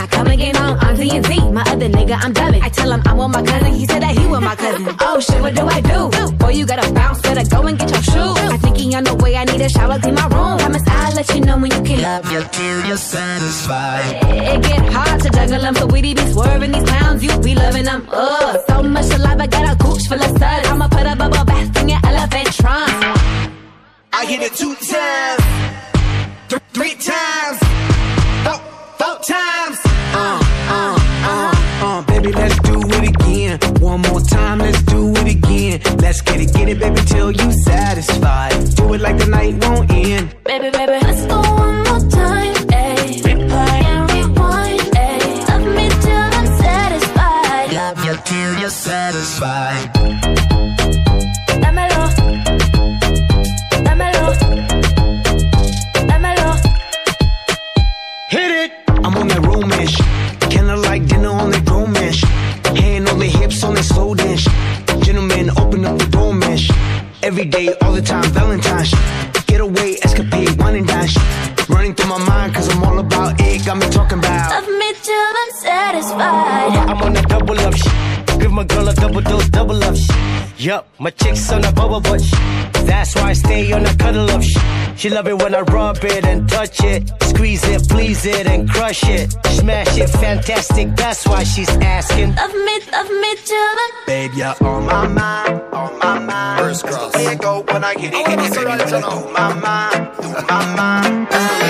Now come again on, on D and Z. My other nigga, I'm dubbing. I tell him I want my cousin, he said that he want my cousin. Oh shit, what do I do? Boy, you gotta bounce, better go and get your shoes. I think he on the way, I need a shower, clean my room. Promise I'll let you know when you can love you till you're satisfied. It, it get hard to juggle them, so we be swerving these clowns, you be loving them. Ugh, so much saliva, got a gooch full of suds. I'ma put a bubble bath in your elephant trunk. I hit it two times, th- three times, four, four times. Uh, uh, uh, uh, baby, let's do it again. One more time, let's do it again. Let's get it, get it, baby, till you satisfied. Do it like the night won't end. Baby, baby, let's go one more time, ayy. Replay and rewind, ayy. Love me till I'm satisfied. Love you till you're satisfied. Dámelo, dámelo, dámelo. Hit it! I'm on that romish. Kinda like dinner on that grown-ish. Hand on the hips on that slow dance. Gentlemen, open up the door mesh. Every day, all the time, Valentine's. Getaway, escapade, wine and dine. Running through my mind, cause I'm all about it. Got me talking about Love me till I'm satisfied. I'm on that double up shit. Give my girl a double dose, double up shit. Yup, my chick's on a bubble butt shit. That's why I stay on a cuddle up shit. She love it when I rub it and touch it. Squeeze it, please it, and crush it. Smash it, fantastic, that's why she's asking. Love me, love me till the babe, you're on my mind, on my mind. First cross. Where you go when I get it, get it, get it, get it. Through my mind, through my mind.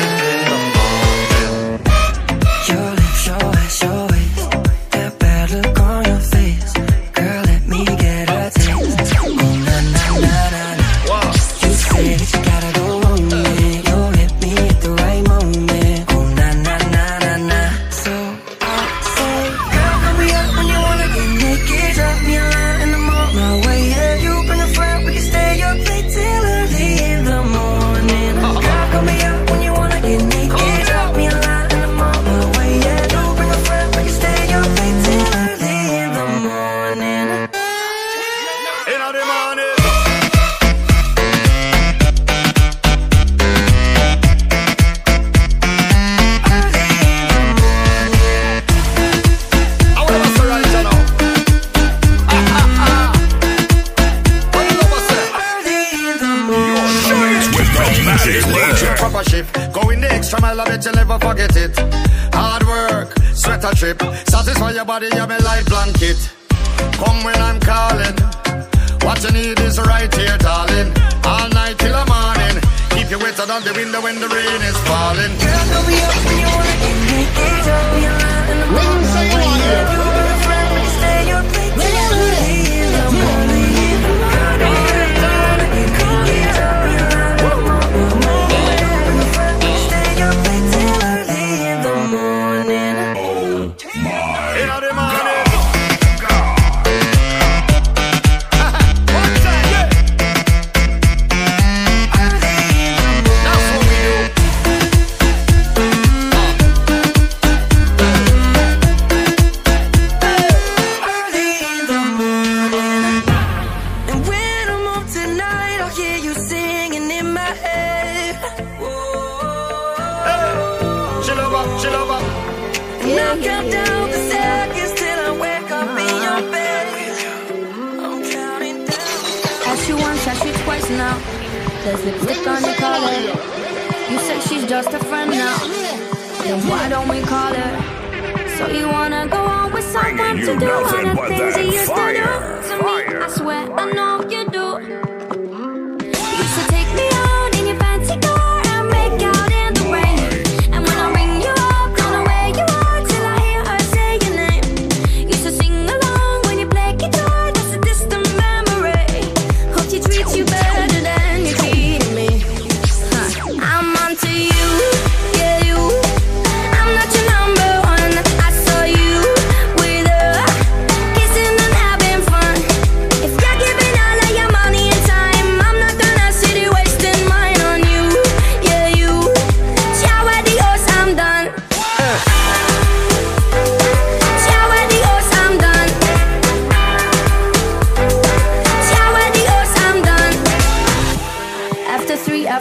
Your lips, your eyes, your waist. That bad look on your face. Girl, let me get a taste. Oh, na, na, na, na, na. You say that you gotta go on me. You'll hit me at the right moment. Oh, na, na, na, na, na. So I say, girl, call me up when you wanna get naked. Drop me a line and I'm on my way. Yeah, you bring a friend, we can stay up late till early in the morning. Girl, call me up when you wanna get naked. Drop me a line and I'm on my way. Yeah, you bring a friend, we can stay up late till early in the morning. In the morning. Proper shift, going the extra mile, I bet you'll never forget it. Hard work, sweat a trip, satisfy your body, you're my life blanket. Come when I'm calling, what you need is right here, darling. All night till the morning, keep you wetter than the window when the rain is falling. Girl, call me up when you wanna get naked. Drop me a line and I'm on my way. Yeah, you bring a friend, we can stay up late till early in the morning. Girl, don't hurt, don't wanna get naked. Drop me a line and I'm on my way. Yeah, you bring a friend, we can stay up late till early in the morning. Oh my. In the morning. Now, there's lipstick on your collar. You said she's just a friend now. Then why don't we call her? So you wanna go on with someone to do all the things you used to do to me? I swear I know you do. You used to take me out in your fancy car and make out in the rain. And when I ring you up, don't know where you are till I hear her say your name. Used to sing along when you play guitar. That's a distant memory. Hope she treats you better.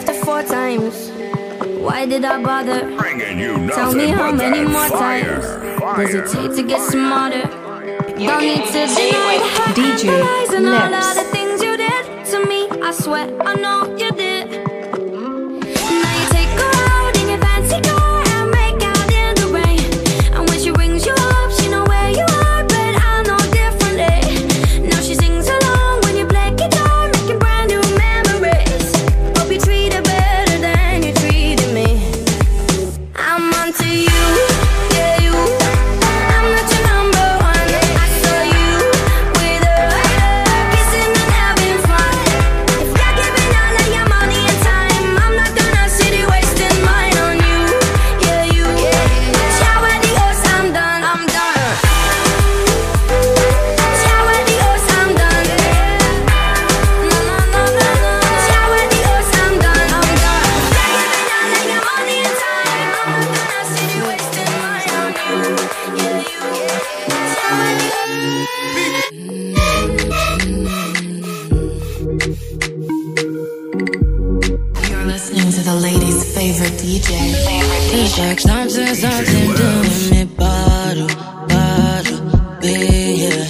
Why did I bother? Bringing you Tell nothing me how but many that more fire. times Does it take to get smarter? Don't need to deny the hurt, D J the lies and all Lips. of the things you did to me. I swear I know you did. Now you take her out in your fancy car and make out in the rain. And when she rings you up, she know where you are, but I know differently. Now she sings along when you play guitar, making brand new memories. Hope you treat her better than you treated me. I'm onto you, yeah you. I'm not your number one. I saw you with her, kissing and having fun. If you're giving all of your money and time, I'm not gonna sit here wasting mine on you, yeah you. Ciao adios, I'm done, I'm done. Ciao adios, I'm done. No no no no no. Ciao adios, I'm done, I'm done. If you're giving all of your money and time, I'm not gonna sit here wasting mine on you, yeah you. Ciao You're listening to the ladies' favorite D J. Favorite D It's J. like something, something doing me bottle, bottle, yeah.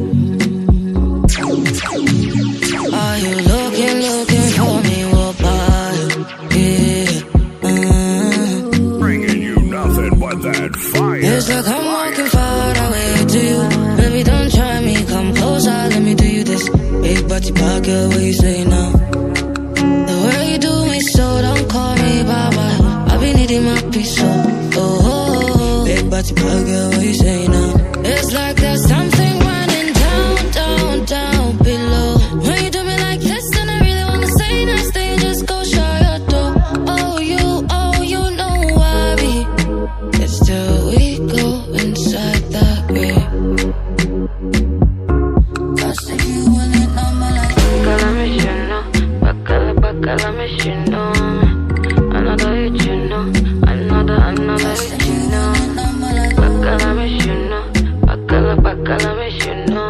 Are you looking, looking for me? What bottle, yeah. Uh. Bringing you nothing but that fire. It's like I'm walking far away to you. Baby, don't try me, come closer, let me do you this. Big body pocket, what you say now? The way you do me so, don't call me Baba. I be needing my peace, so oh, oh, oh. Big body pocket, what you say now? It's like there's something running down, down, down below. When you do me like this, and I really wanna say nice things, just go shut your door. Oh, you, oh, you know I be. It's till we go inside that grave. Cause if you want it, I'm like, Bacala me, you know. Bacala, bacala me, you know. Another hit, you know. Another, another hit, you know. Bacala me, you know. Bacala, bacala me, you know.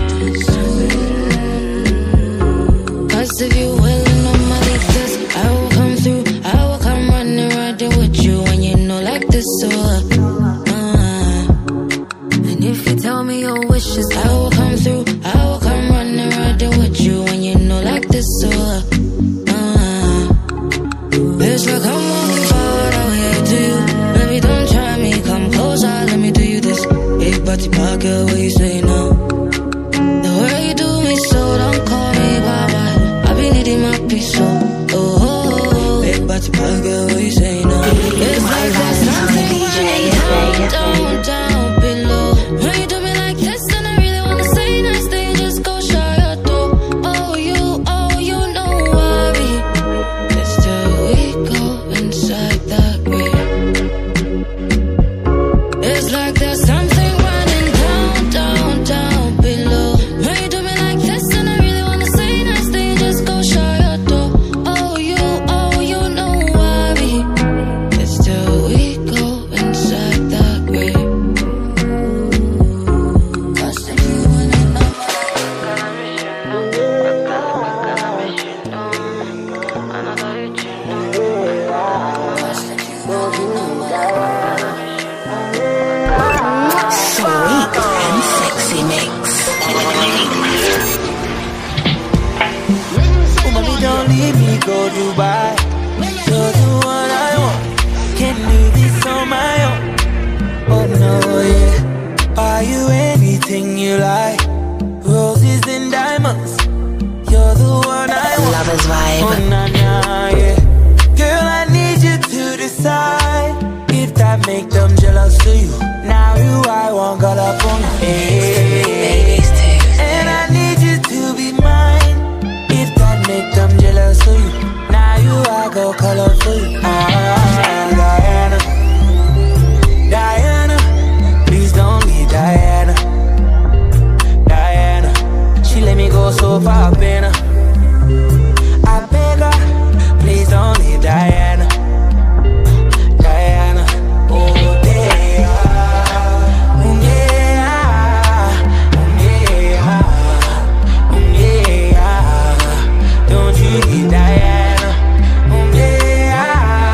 Cause if you willing on my like this, I will come through. I will come running, riding with you. And you know like this, so uh, uh. And if you tell me your wishes, I will come through. I will come running, riding with you. And you know like this, so uh, uh. It's like I'm walking far away to you. Baby, don't try me, come closer, let me do you this. Big body pocket, what you say now? The way you do me so, don't call me Baba. I be needing my peace, so oh, oh, oh. Big body pocket, what you say now? It's like there's something running down, down, down below. When you do me like this, and I really wanna say nice things, just go shut your door. Oh, you, oh, you know I be. It's till we go inside that grave. It's like there's something running down, down, down below. When you do me like this, and I really wanna say nice things, just go shut your door. Oh, you, oh, you know I be. It's till we go inside that grave. Cause if you wanna know, bacala me, you know. Bacala, bacala me, you know. Another hit, you know. Cause if you wanna know, bacala me, Sweet and sexy mix. Oh, mommy, don't leave me, go Dubai. You're the one I want. Can't do this on my own. Oh no, yeah. Are you anything you like? Roses and diamonds. You're the one I want. Lovers vibe. Oh na na, yeah. Girl, I need you to decide if that make them jealous to you. Now you, I want got up on you. Hey. And I need you to be mine. If that make them jealous to you. Now you, I go color for you. Ah, Diana, Diana, please don't leave Diana, Diana. She let me go so far, Bena. I beg her, please don't leave Diana, Diana. Oh yeah, oh yeah, oh yeah, oh yeah. Don't you leave Diana, oh yeah.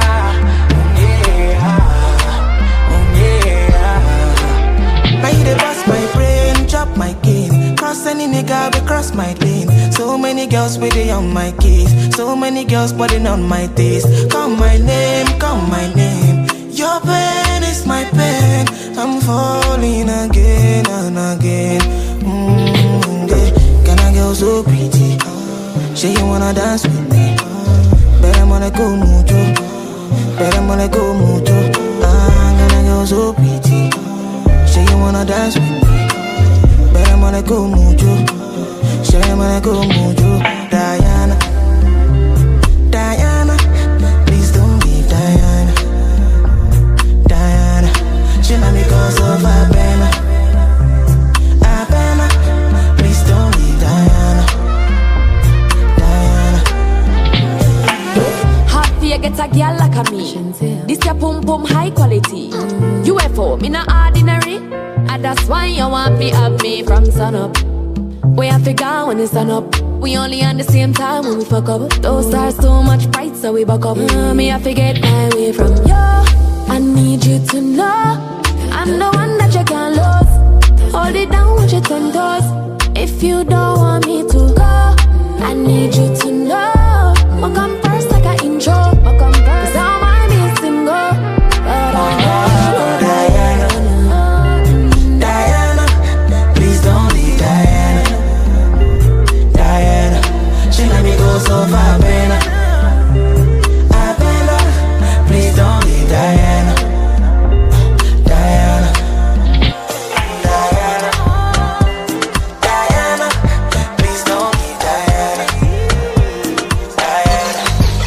many girls waiting on my keys. So many girls putting on my taste. Call my name, call my name. Your pain is my pain. I'm falling again and again. Mm, yeah. Can a girl so pretty? She you wanna dance with me? Better wanna go mucho. Better wanna go mucho. Ah, can a girl so pretty? She you wanna dance with me? Better wanna go mucho. She wanna go mucho. Diana, Diana, please don't leave Diana. Diana, she let me go so far, Abena. Abena, please don't leave Diana. Diana. Happy I get a girl like a me. This your pum pum high quality. U F O, me not ordinary. And that's why you want me up me from sun up. We have to go when the sun up. We only on the same time when we fuck up. Those stars too much bright, so we buck up. Mm, me have to get my way from you. I need you to know I'm the one that you can't lose. Hold it down with your ten toes. If you don't want me to go, I need you to know I'll come first like an intro. I'll come first, cause I don't mind being single. But I know Diana, Diana, please don't leave Diana. Diana, she let me go so far, Abena. Abena, please don't leave Diana. Diana, Diana, Diana, please don't leave Diana. Diana.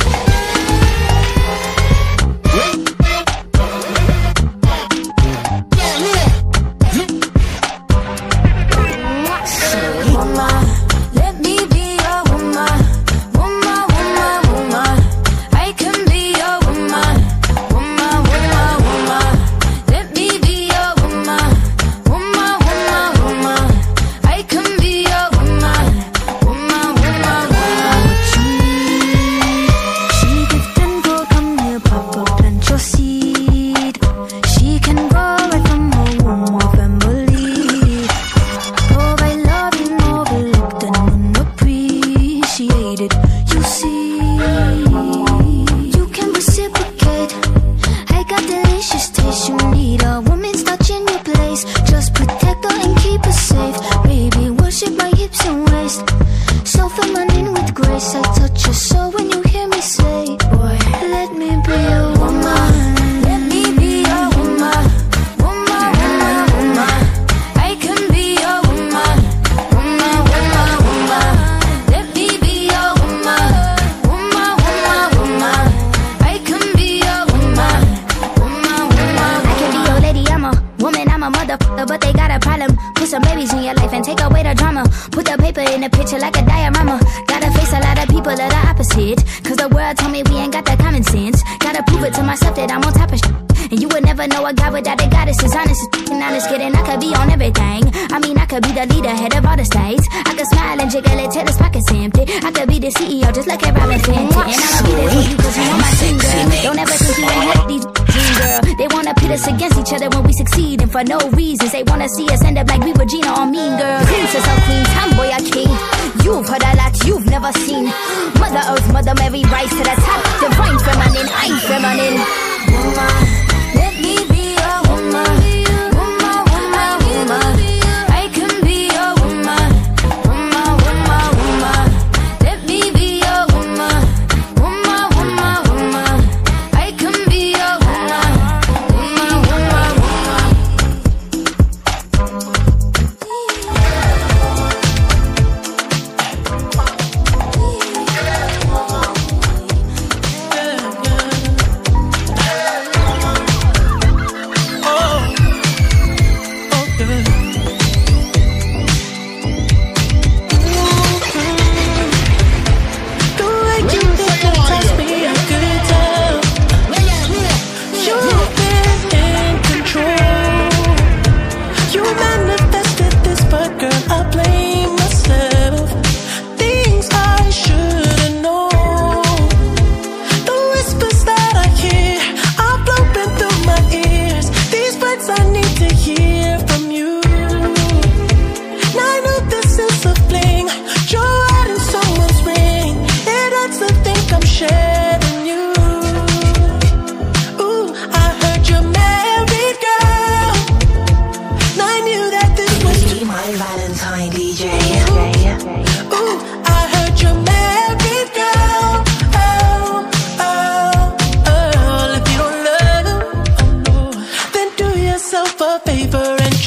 woman, let me be your woman. Woman, woman, woman, I can be your woman. Woman, woman, woman, let me be your woman. Woman, woman, woman, I can be your woman. Woman, woman, woman. She give ten go, come here, pop up, plant your seed. She can grow right from her womb or family. Provide love and overlooked and unappreciated. You see, you can reciprocate. I got delicious taste. You need a woman's touch in your place. Just protect her and keep her safe. Baby, worship my hips and waist. So feminine with grace. I touch your soul when you hear me say, boy, let me be your woman. Let me be your woman. Woman, woman, woman, I can be your woman. Woman, woman, woman, let me be your woman. Woman, woman, woman, I can be your woman. Woman, woman, I can be your lady, I'm a woman, I'm a motherfucker, but they got a problem. Put some babies in your life and take away the drama. Put the paper in the picture like a diorama. Gotta face a lot of people that are opposite. Cause the world told me we ain't got that common sense. Gotta prove it to myself that I'm on top of shit. And you would never know a guy without a goddess is honest as and honest kidding. I could be on everything. I mean, I could be the leader, head of all the states. I could smile and jiggle it till his pockets empty. I could be the C E O just like a Robin Fenty. And I'ma be there for you cause you know my team, girl. Don't ever think you ain't hurt these dream, girl. They wanna pit us against each other when we succeed. And for no reasons, they wanna see us end up like we were Gina or Mean Girl. Princess or queen, tomboy or king. You've heard a lot you've never seen. Mother Earth, Mother Mary, rise to the top. Divine feminine, I'm feminine. woman, let me be your woman. Woman, woman, woman, I can be your woman. Woman, woman, woman, let me be your woman. Woman, woman, woman, I can be your woman. Woman, woman, woman.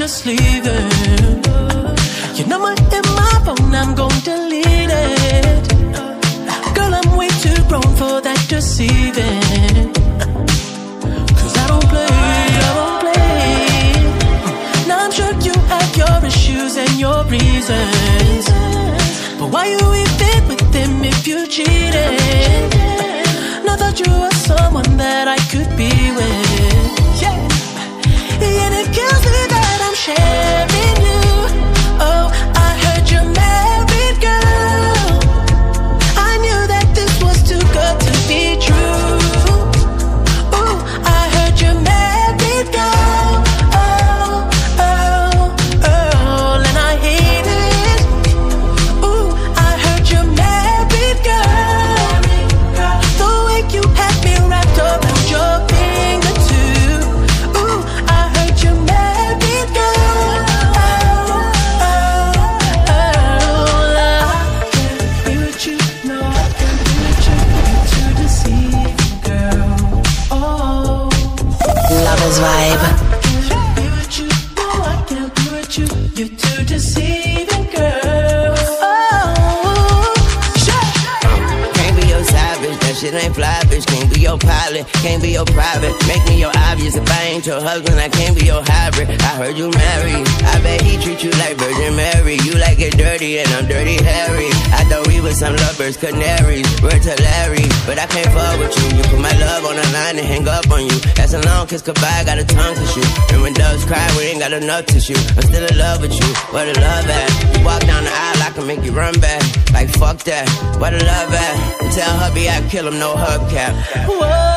just leaving. Your number in my phone, I'm gon' delete it. Girl, I'm way too grown for that deceiving. Cause I don't play, I don't play. Now I'm sure you have your issues and your reasons, but why you even with him if you cheated? Now that you were someone that I could be with, yeah. And it kills me that I'm sharing you. Oh, I heard you're married, girl. I knew that this was too good to be true. Ooh, I heard you're married, girl. Oh, oh, oh, and I hate it. Ooh, I heard you're married, girl. The way you had me wrapped around your finger too. Ooh, I heard you're married, girl. Oh, oh, oh, I can't be with you, no, I can't be with you. You're too deceiving, girl. Oh, Lovers vibe. can't be with you, no, I can't be with you. You're too deceiving, girl. Oh, Can't be your savage, that shit ain't fly, bitch. Can't be your pilot, can't be your private. Make me your obvious. If I ain't your husband, I can't be your hybrid. I heard you married. I bet he treat you like Virgin Mary. You like it dirty and I'm dirty Harry. I thought we were some lovers, canaries. Word to Larry, but I can't fuck with you. You put my love on the line and hang up on you. That's a long kiss goodbye, got a tongue kiss you. And when doves cry, we ain't got enough tissue. I'm still in love with you, where the love at? You walk down the aisle, I can make you run back. Like fuck that, where the love at? And tell hubby I kill him, no hubcap. whoa.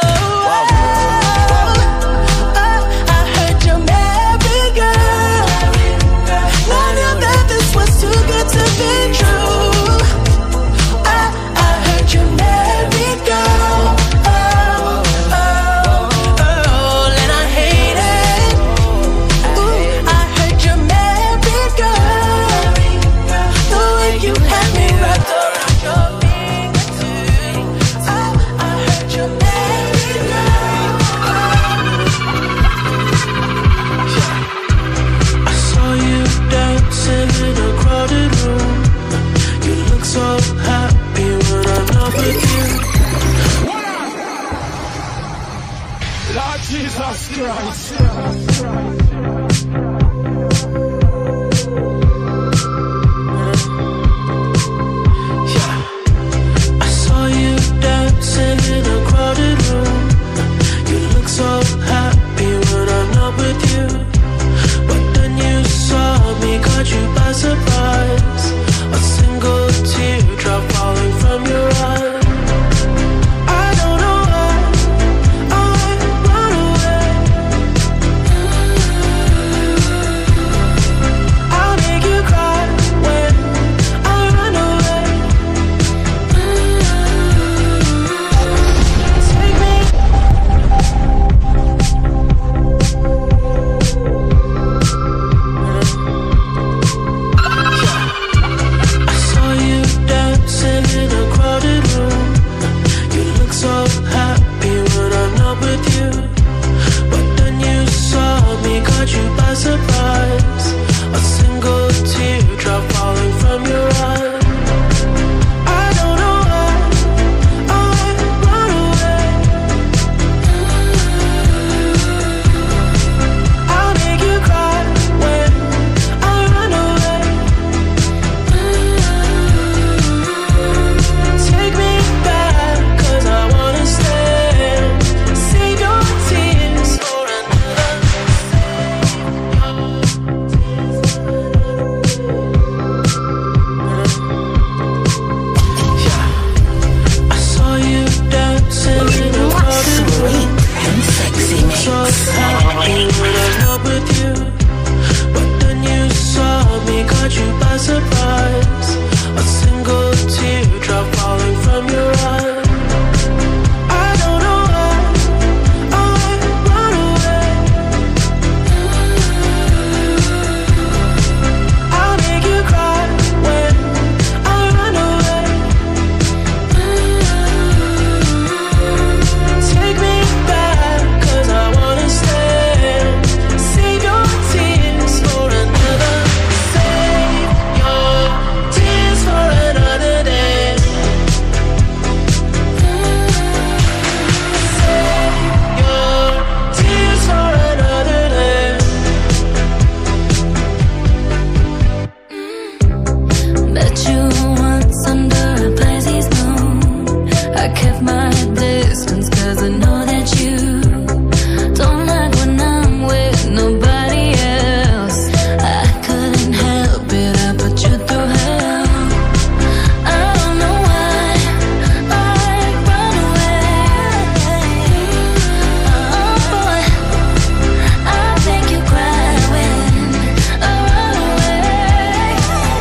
I heard you're married, girl. I knew that this was too good to be true. I, I heard you're married, girl. Oh, oh, oh, and I hate it. Ooh, I heard you're married, girl. The way you had me wrapped around your finger too. Oh, I heard you're married, girl. I saw you dancing in a crowded room. You look so happy when I'm not with you. Lord Jesus Christ. I saw you dancing in a crowded room. You look so happy when I'm not with you. But then you saw me, caught you by surprise. A single teardrop falling from your eye. I don't know why I run away. Cause I know that you don't like when I'm with nobody else. I couldn't help it, I put you through hell. I don't know why I run away. Oh boy, I make you cry when I run away.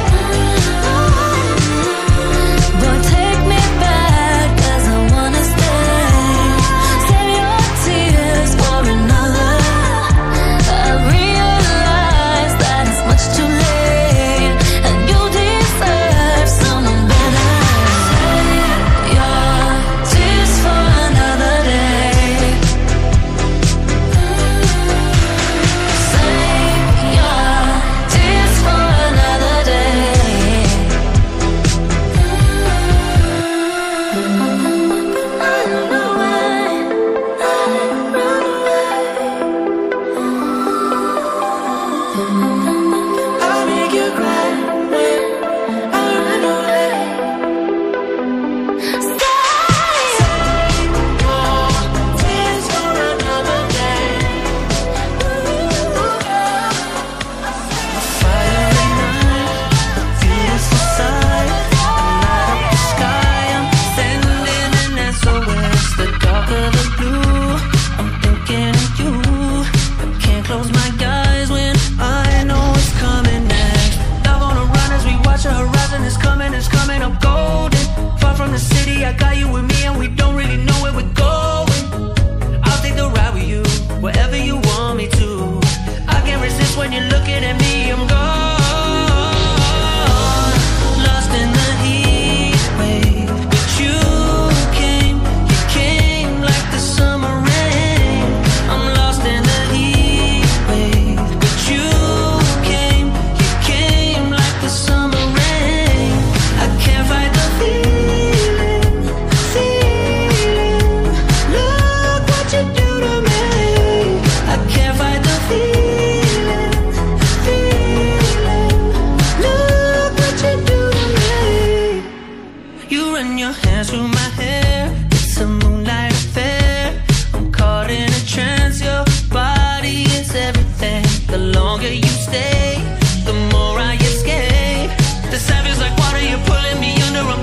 Boy, take me back, cause I wanna stay. Save your tears for another. I realize that it's much too late, and you deserve someone better. Save your tears for another day. Save your tears for another day. I don't know why I run away. I make you cry when I run away. Save your tears for another day. Fire at night, beautiful sight. I light up the sky, I'm sending an S O S. The darker the blue, I'm thinking of you. I can't close my eyes when I know it's coming next. Love on the run as we watch the horizon. It's coming, it's coming up golden. Far from the city, I got you with me, and we don't really know where we're going. I'll take the ride with you, wherever you want me to. I can't resist when you're looking at me, I'm gone. Lost in the heat wave, but you came, you came like the summer rain. I'm lost in the heat wave, but you came, you came like the summer rain. I can't fight the feeling, feeling. Look what you do to me. I can't fight the feeling, feeling. Look what you do to me. You run your hands through my hair, it's a moonlight affair. I'm caught in a trance, your body is everything. The longer you stay, the more I escape. The savage like water, you're pulling me under, I'm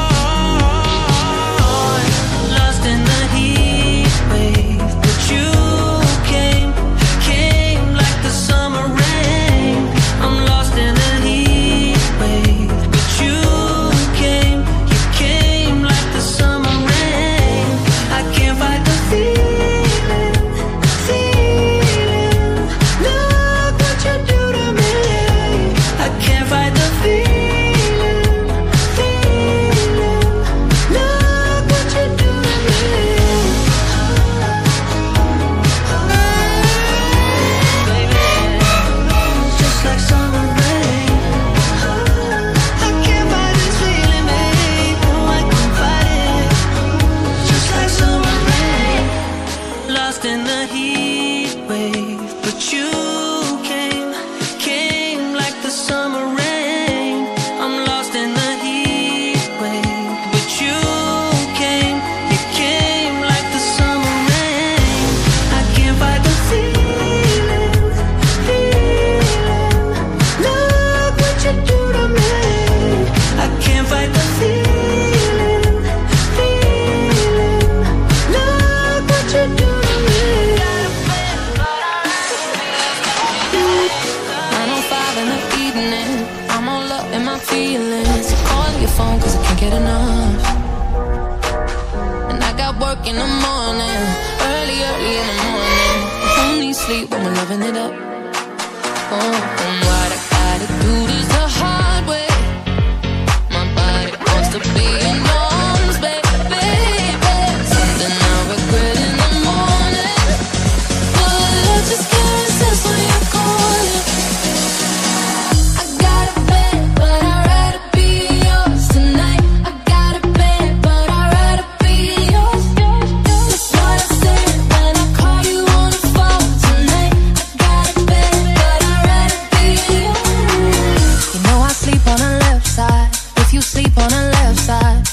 gone. Lost in the heat wave, but you came, came like the summer rain. I'm lost in the heat wave, but you came, you came like the summer rain. I can't fight the feeling, feeling. Look what you do to me. I can't fight the feeling, feeling. Look what you do to me. Baby, just like summer rain. I can't fight this feeling, babe. No, I can't fight it. Just like summer rain. Lost in the heat wave, but you came, came like the summer rain. I'm lost in the heat wave, but you came, you came like the summer rain. I can't fight the feeling, feeling. Look what you do to me. I can't fight the feeling, feeling. Look what you do to me. nine oh five in the evening, I'm all up in my feelings. Calling your phone cause I can't get enough. And I got work in the morning, early, early in the morning. Who needs sleep when we're loving it up? Oh, and what I gotta do this the hard way. My body wants to be in arms, baby. Something I regret in the morning. But I just can't resist when you're calling. I got a bed, but I'd rather be yours tonight. I got a bed, but I'd rather be yours. That's what I said when I called you on the phone tonight. I got a bed, but I'd rather be yours. You know I sleep on the left side. If you sleep on the left side,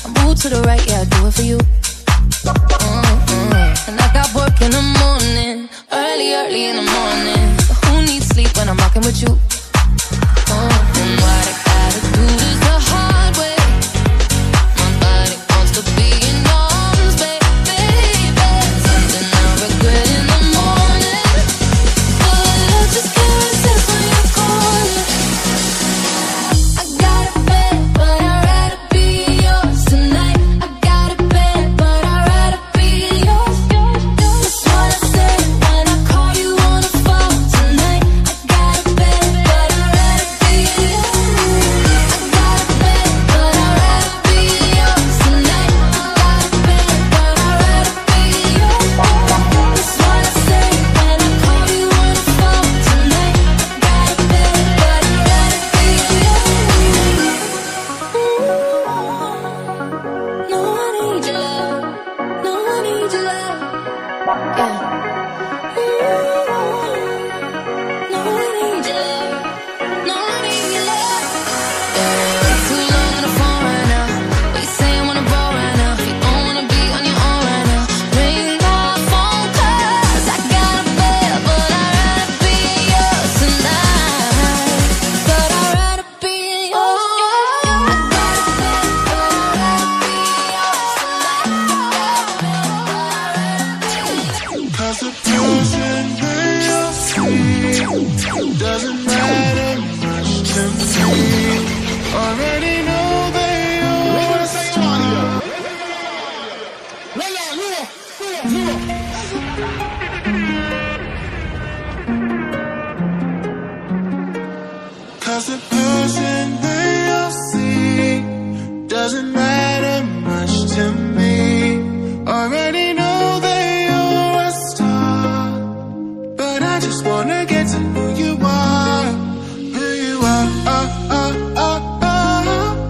Cause the person they all see doesn't matter much to me. Already know they are a star, but I just wanna get to who you are, who you are. Oh, oh, oh, oh,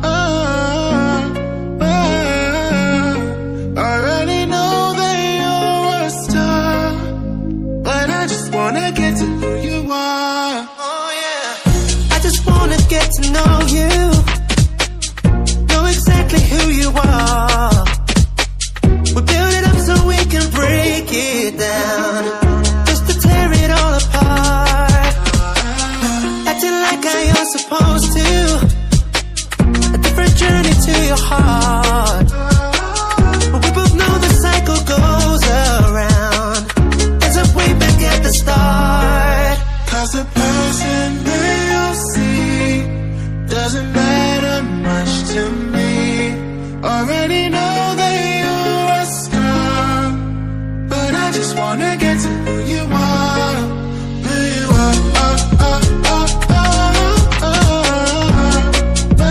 oh, oh. Already know they are a star, but I just wanna get to who you are. Oh yeah, I just wanna get to know you, know exactly who you are. We build it up so we can break it down, just to tear it all apart. Acting like I am supposed to, a different journey to your heart. But we both know the cycle goes around, ends up way back at the start. Cause the person they all see doesn't matter much to me. Already know they are a star, but I just wanna get to who you are, who you are. Oh, oh, oh, oh, oh, oh.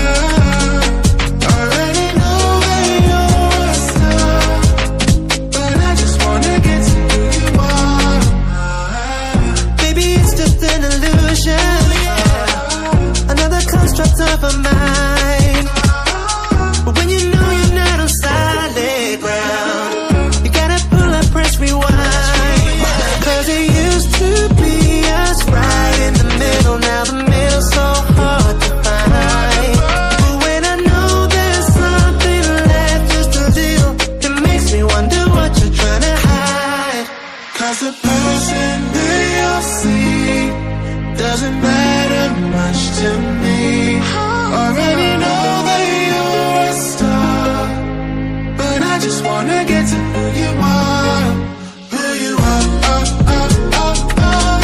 Already know they are a star, but I just wanna get to who you are. Maybe it's just an illusion, another construct of a mind. But when you know you're not on solid ground, you gotta pull up, press rewind. Cause it used to be us right in the middle, now the middle's so hard to find. But when I know there's something left, just a little, it makes me wonder what you're trying to hide. Cause the person they all see doesn't matter much to me. Already know they are a star, but I just wanna get to who you are, who you are. Oh, oh, oh, oh,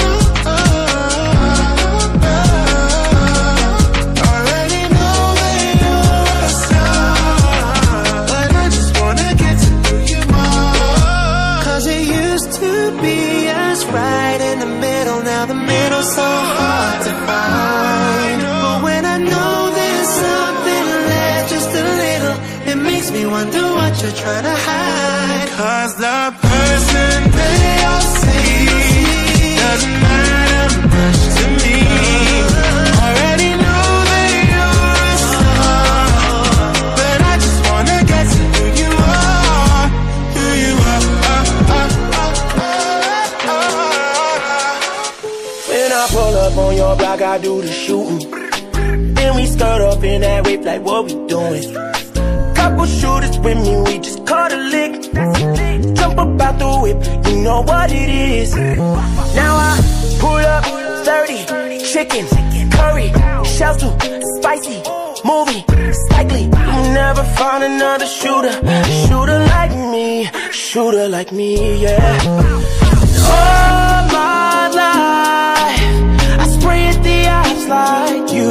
oh, oh. Already know they are a star, but I just wanna get to who you are. Cause it used to be us right in the middle, now the middle's so hard to find. But when I know there's something left, just a little, it makes me wonder what you're trying to hide. Cause the person they all see doesn't matter much to me. Already know they are a star, but I just wanna get to who you are, who you are. Oh, oh, oh, oh, oh. When I pull up on your block, I do the shooting. Then we skirt up in that whip like what we doing. Couple shooters with me, we just caught a lick. Jump up out the whip, you know what it is. Now I pull up thirty, chicken, curry, shells too spicy, movie, slightly. You never found another shooter, shooter like me, shooter like me, yeah. All my life, I spray at the odds like you.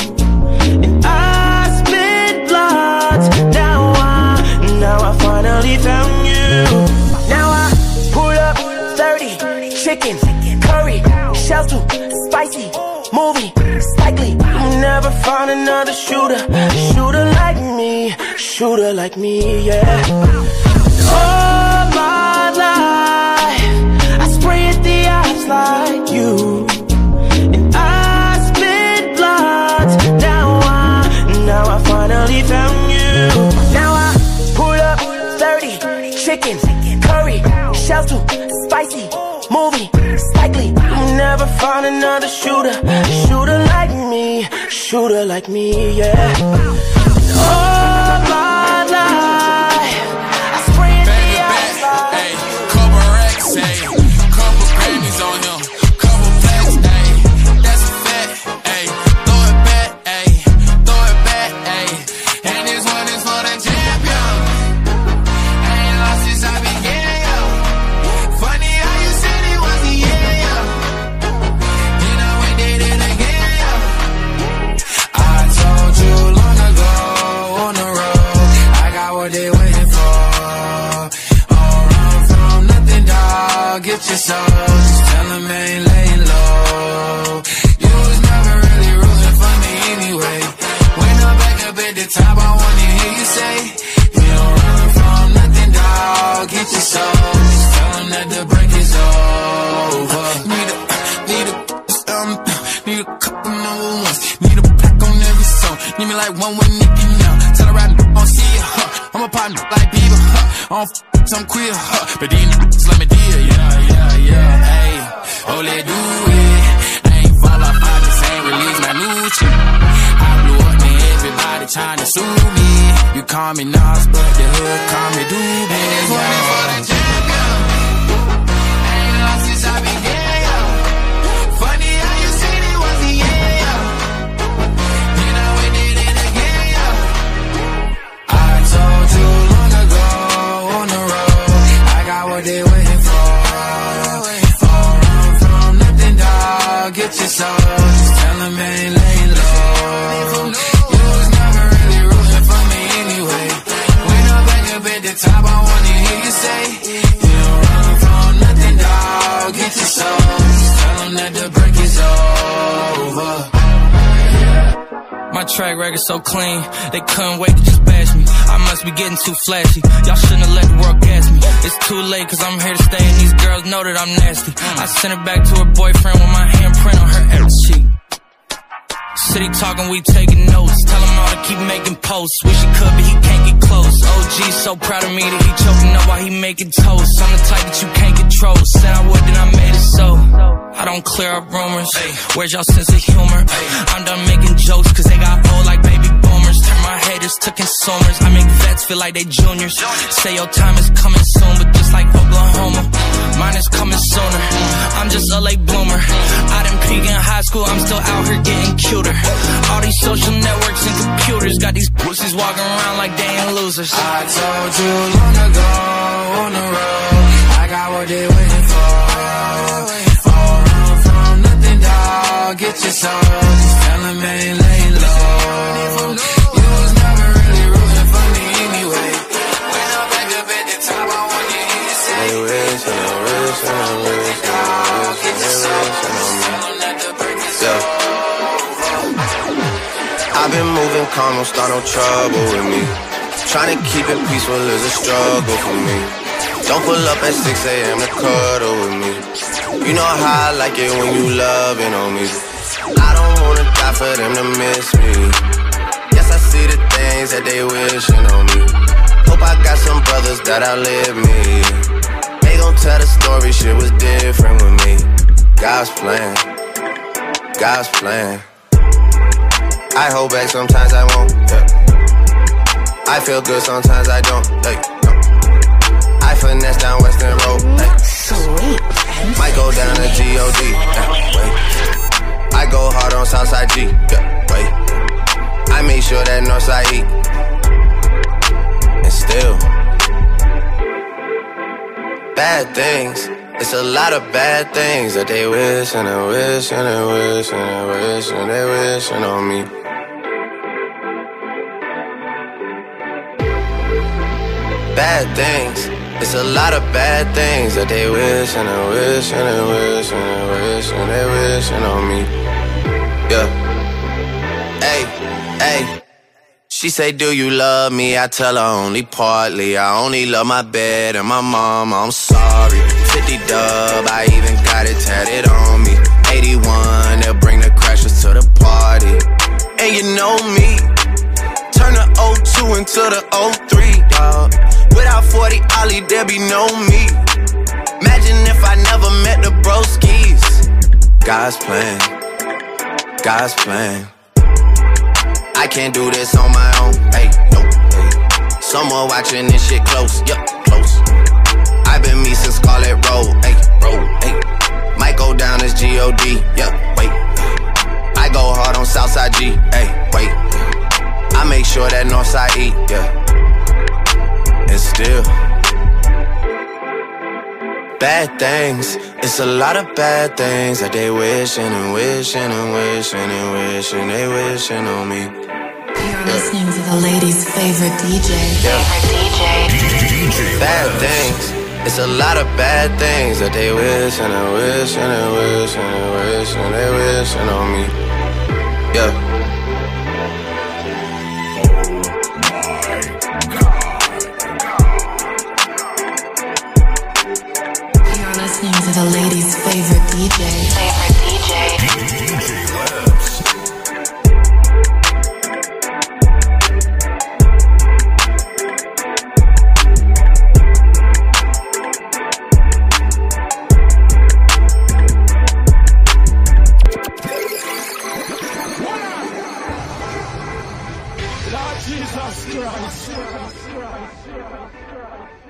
Now I finally found you. Now I pull up thirty, chicken, curry, shells too spicy, movie, slightly. You never found another shooter, shooter like me, shooter like me, yeah. All my life, I spray at the odds like you. And I spit blood. Now I, now I finally found you. Now I pull up thirty, chicken, curry, shells too spicy, movie, slightly. You never found another shooter, shooter like me, shooter like me, yeah. All my life, I spray in the eyes like hey, couple racks, hey, couple pennies on him, couple plaques, hey, that's a fact, hey, throw it back, hey, throw it back, hey, and this one is for the champion. Since I began, yo. Funny how you said it was the end, yo. Then I went did it again, yo. I told you long ago, on the your soul. Just tell him I ain't laying low. You was never really rooting for me anyway. When I'm back up at the top, I wanna hear you say, you don't run from nothing, dog. Get your soul. Just tell him that the break is over. Need a, need a, um, need a couple number ones. Need a pack on every song. Need me like one with Nicki now. Tell her I don't see it, huh. I'm a partner like Bieber, huh. I don't f some queer, huh. But these niggas let me deal, yeah, yeah, yeah. Hey, oh, let do it. I ain't fall off, I just ain't release my new shit. I blew up and everybody trying to sue me. You call me Nas, but the hood call me Doobie. And it's one for the champion. I ain't lost since I began, yo. Funny how you said it was the end, yo. Then I went in it again, yo. I told you long ago on the road, I got what they waiting for. Don't run from nothing, dog. Get your soul. Just tell them I ain't laying low. You was never really rooting for me anyway. When I'm back up at the top, I wanna hear you say, you don't run from nothing, dog. Get your soul. Just tell them that the break is over. My track record so clean, they couldn't wait to just bash me. I must be getting too flashy. Y'all shouldn't have let the world gas me. It's too late cause I'm here to stay and these girls know that I'm nasty. I sent her back to her boyfriend with my handprint on her ass cheek. City talking, we taking notes. Tell him all to keep making posts. Wish he could, but he can't get close. O G so proud of me that he choking up while he making toast. I'm the type that you can't control. Said I would, then I made it so. I don't clear up rumors. Where's y'all sense of humor? I'm done making jokes cause they got old like baby boomers. Turn my haters to consumers. I make vets feel like they juniors. Say your time is coming soon, but just like Oklahoma, mine is coming sooner. I'm just a late bloomer. I didn't peak in high school, I'm still out here getting cuter. All these social networks and computers got these pussies walking around like they ain't losers. I told you long ago on the road, I got what they waiting for. Don't run from nothing, dog. Get your soul. Just tell them I ain't laying low. You was never really rooting for me anyway. When I'm back up at the top, I want to hear you say, they wish and I wish and I wish and I wish and they wish and on me. Yeah. I've been moving calm, don't start no trouble with me. Trying to keep it peaceful is a struggle for me. Don't pull up at six A M to cuddle with me. You know how I like it when you loving on me. I don't wanna die for them to miss me. Yes, I see the things that they wishing on me. Hope I got some brothers that outlive me. They gon' tell the story, shit was different with me. God's plan, God's plan. I hold back, sometimes I won't, yeah. I feel good, sometimes I don't, hey, no. I finesse down Western Road, hey. Sweet. Might go down to G O D, yeah, wait. I go hard on Southside G, yeah, wait. I make sure that Northside eat. And still bad things. It's a lot of bad things that they wish and they wish and they wish and they wish and they wishing on me. Bad things. It's a lot of bad things that they wish and they wish and they wish and they wish and they wishing on me. Yeah. Hey, hey. She say, do you love me? I tell her only partly. I only love my bed and my mom. I'm sorry. fifty dub, I even got it tatted on me. eighty-one, they'll bring the crashers to the party. And you know me, turn the oh two into the oh three, dawg. Without forty Ollie, there be no me. Imagine if I never met the broskies. God's plan, God's plan. I can't do this on my own, hey, no, hey. Someone watching this shit close, yup, close. I've been me since Scarlet Road, hey, road, hey. Might go down as G O D, yup, wait. I go hard on Southside G, hey, wait. I make sure that Northside eat, yeah. And still bad things. It's a lot of bad things that they wishing and wishing and wishing and wishing they wishing on me. You're listening to the ladies' favorite D J. Yeah. Favorite D J. Bad things. It's a lot of bad things that they wish and they wish and they wish and they wish and they wishing on me. Yeah. You're listening to the ladies' favorite D J. Favorite D J. D J Labs. Jesus Christ.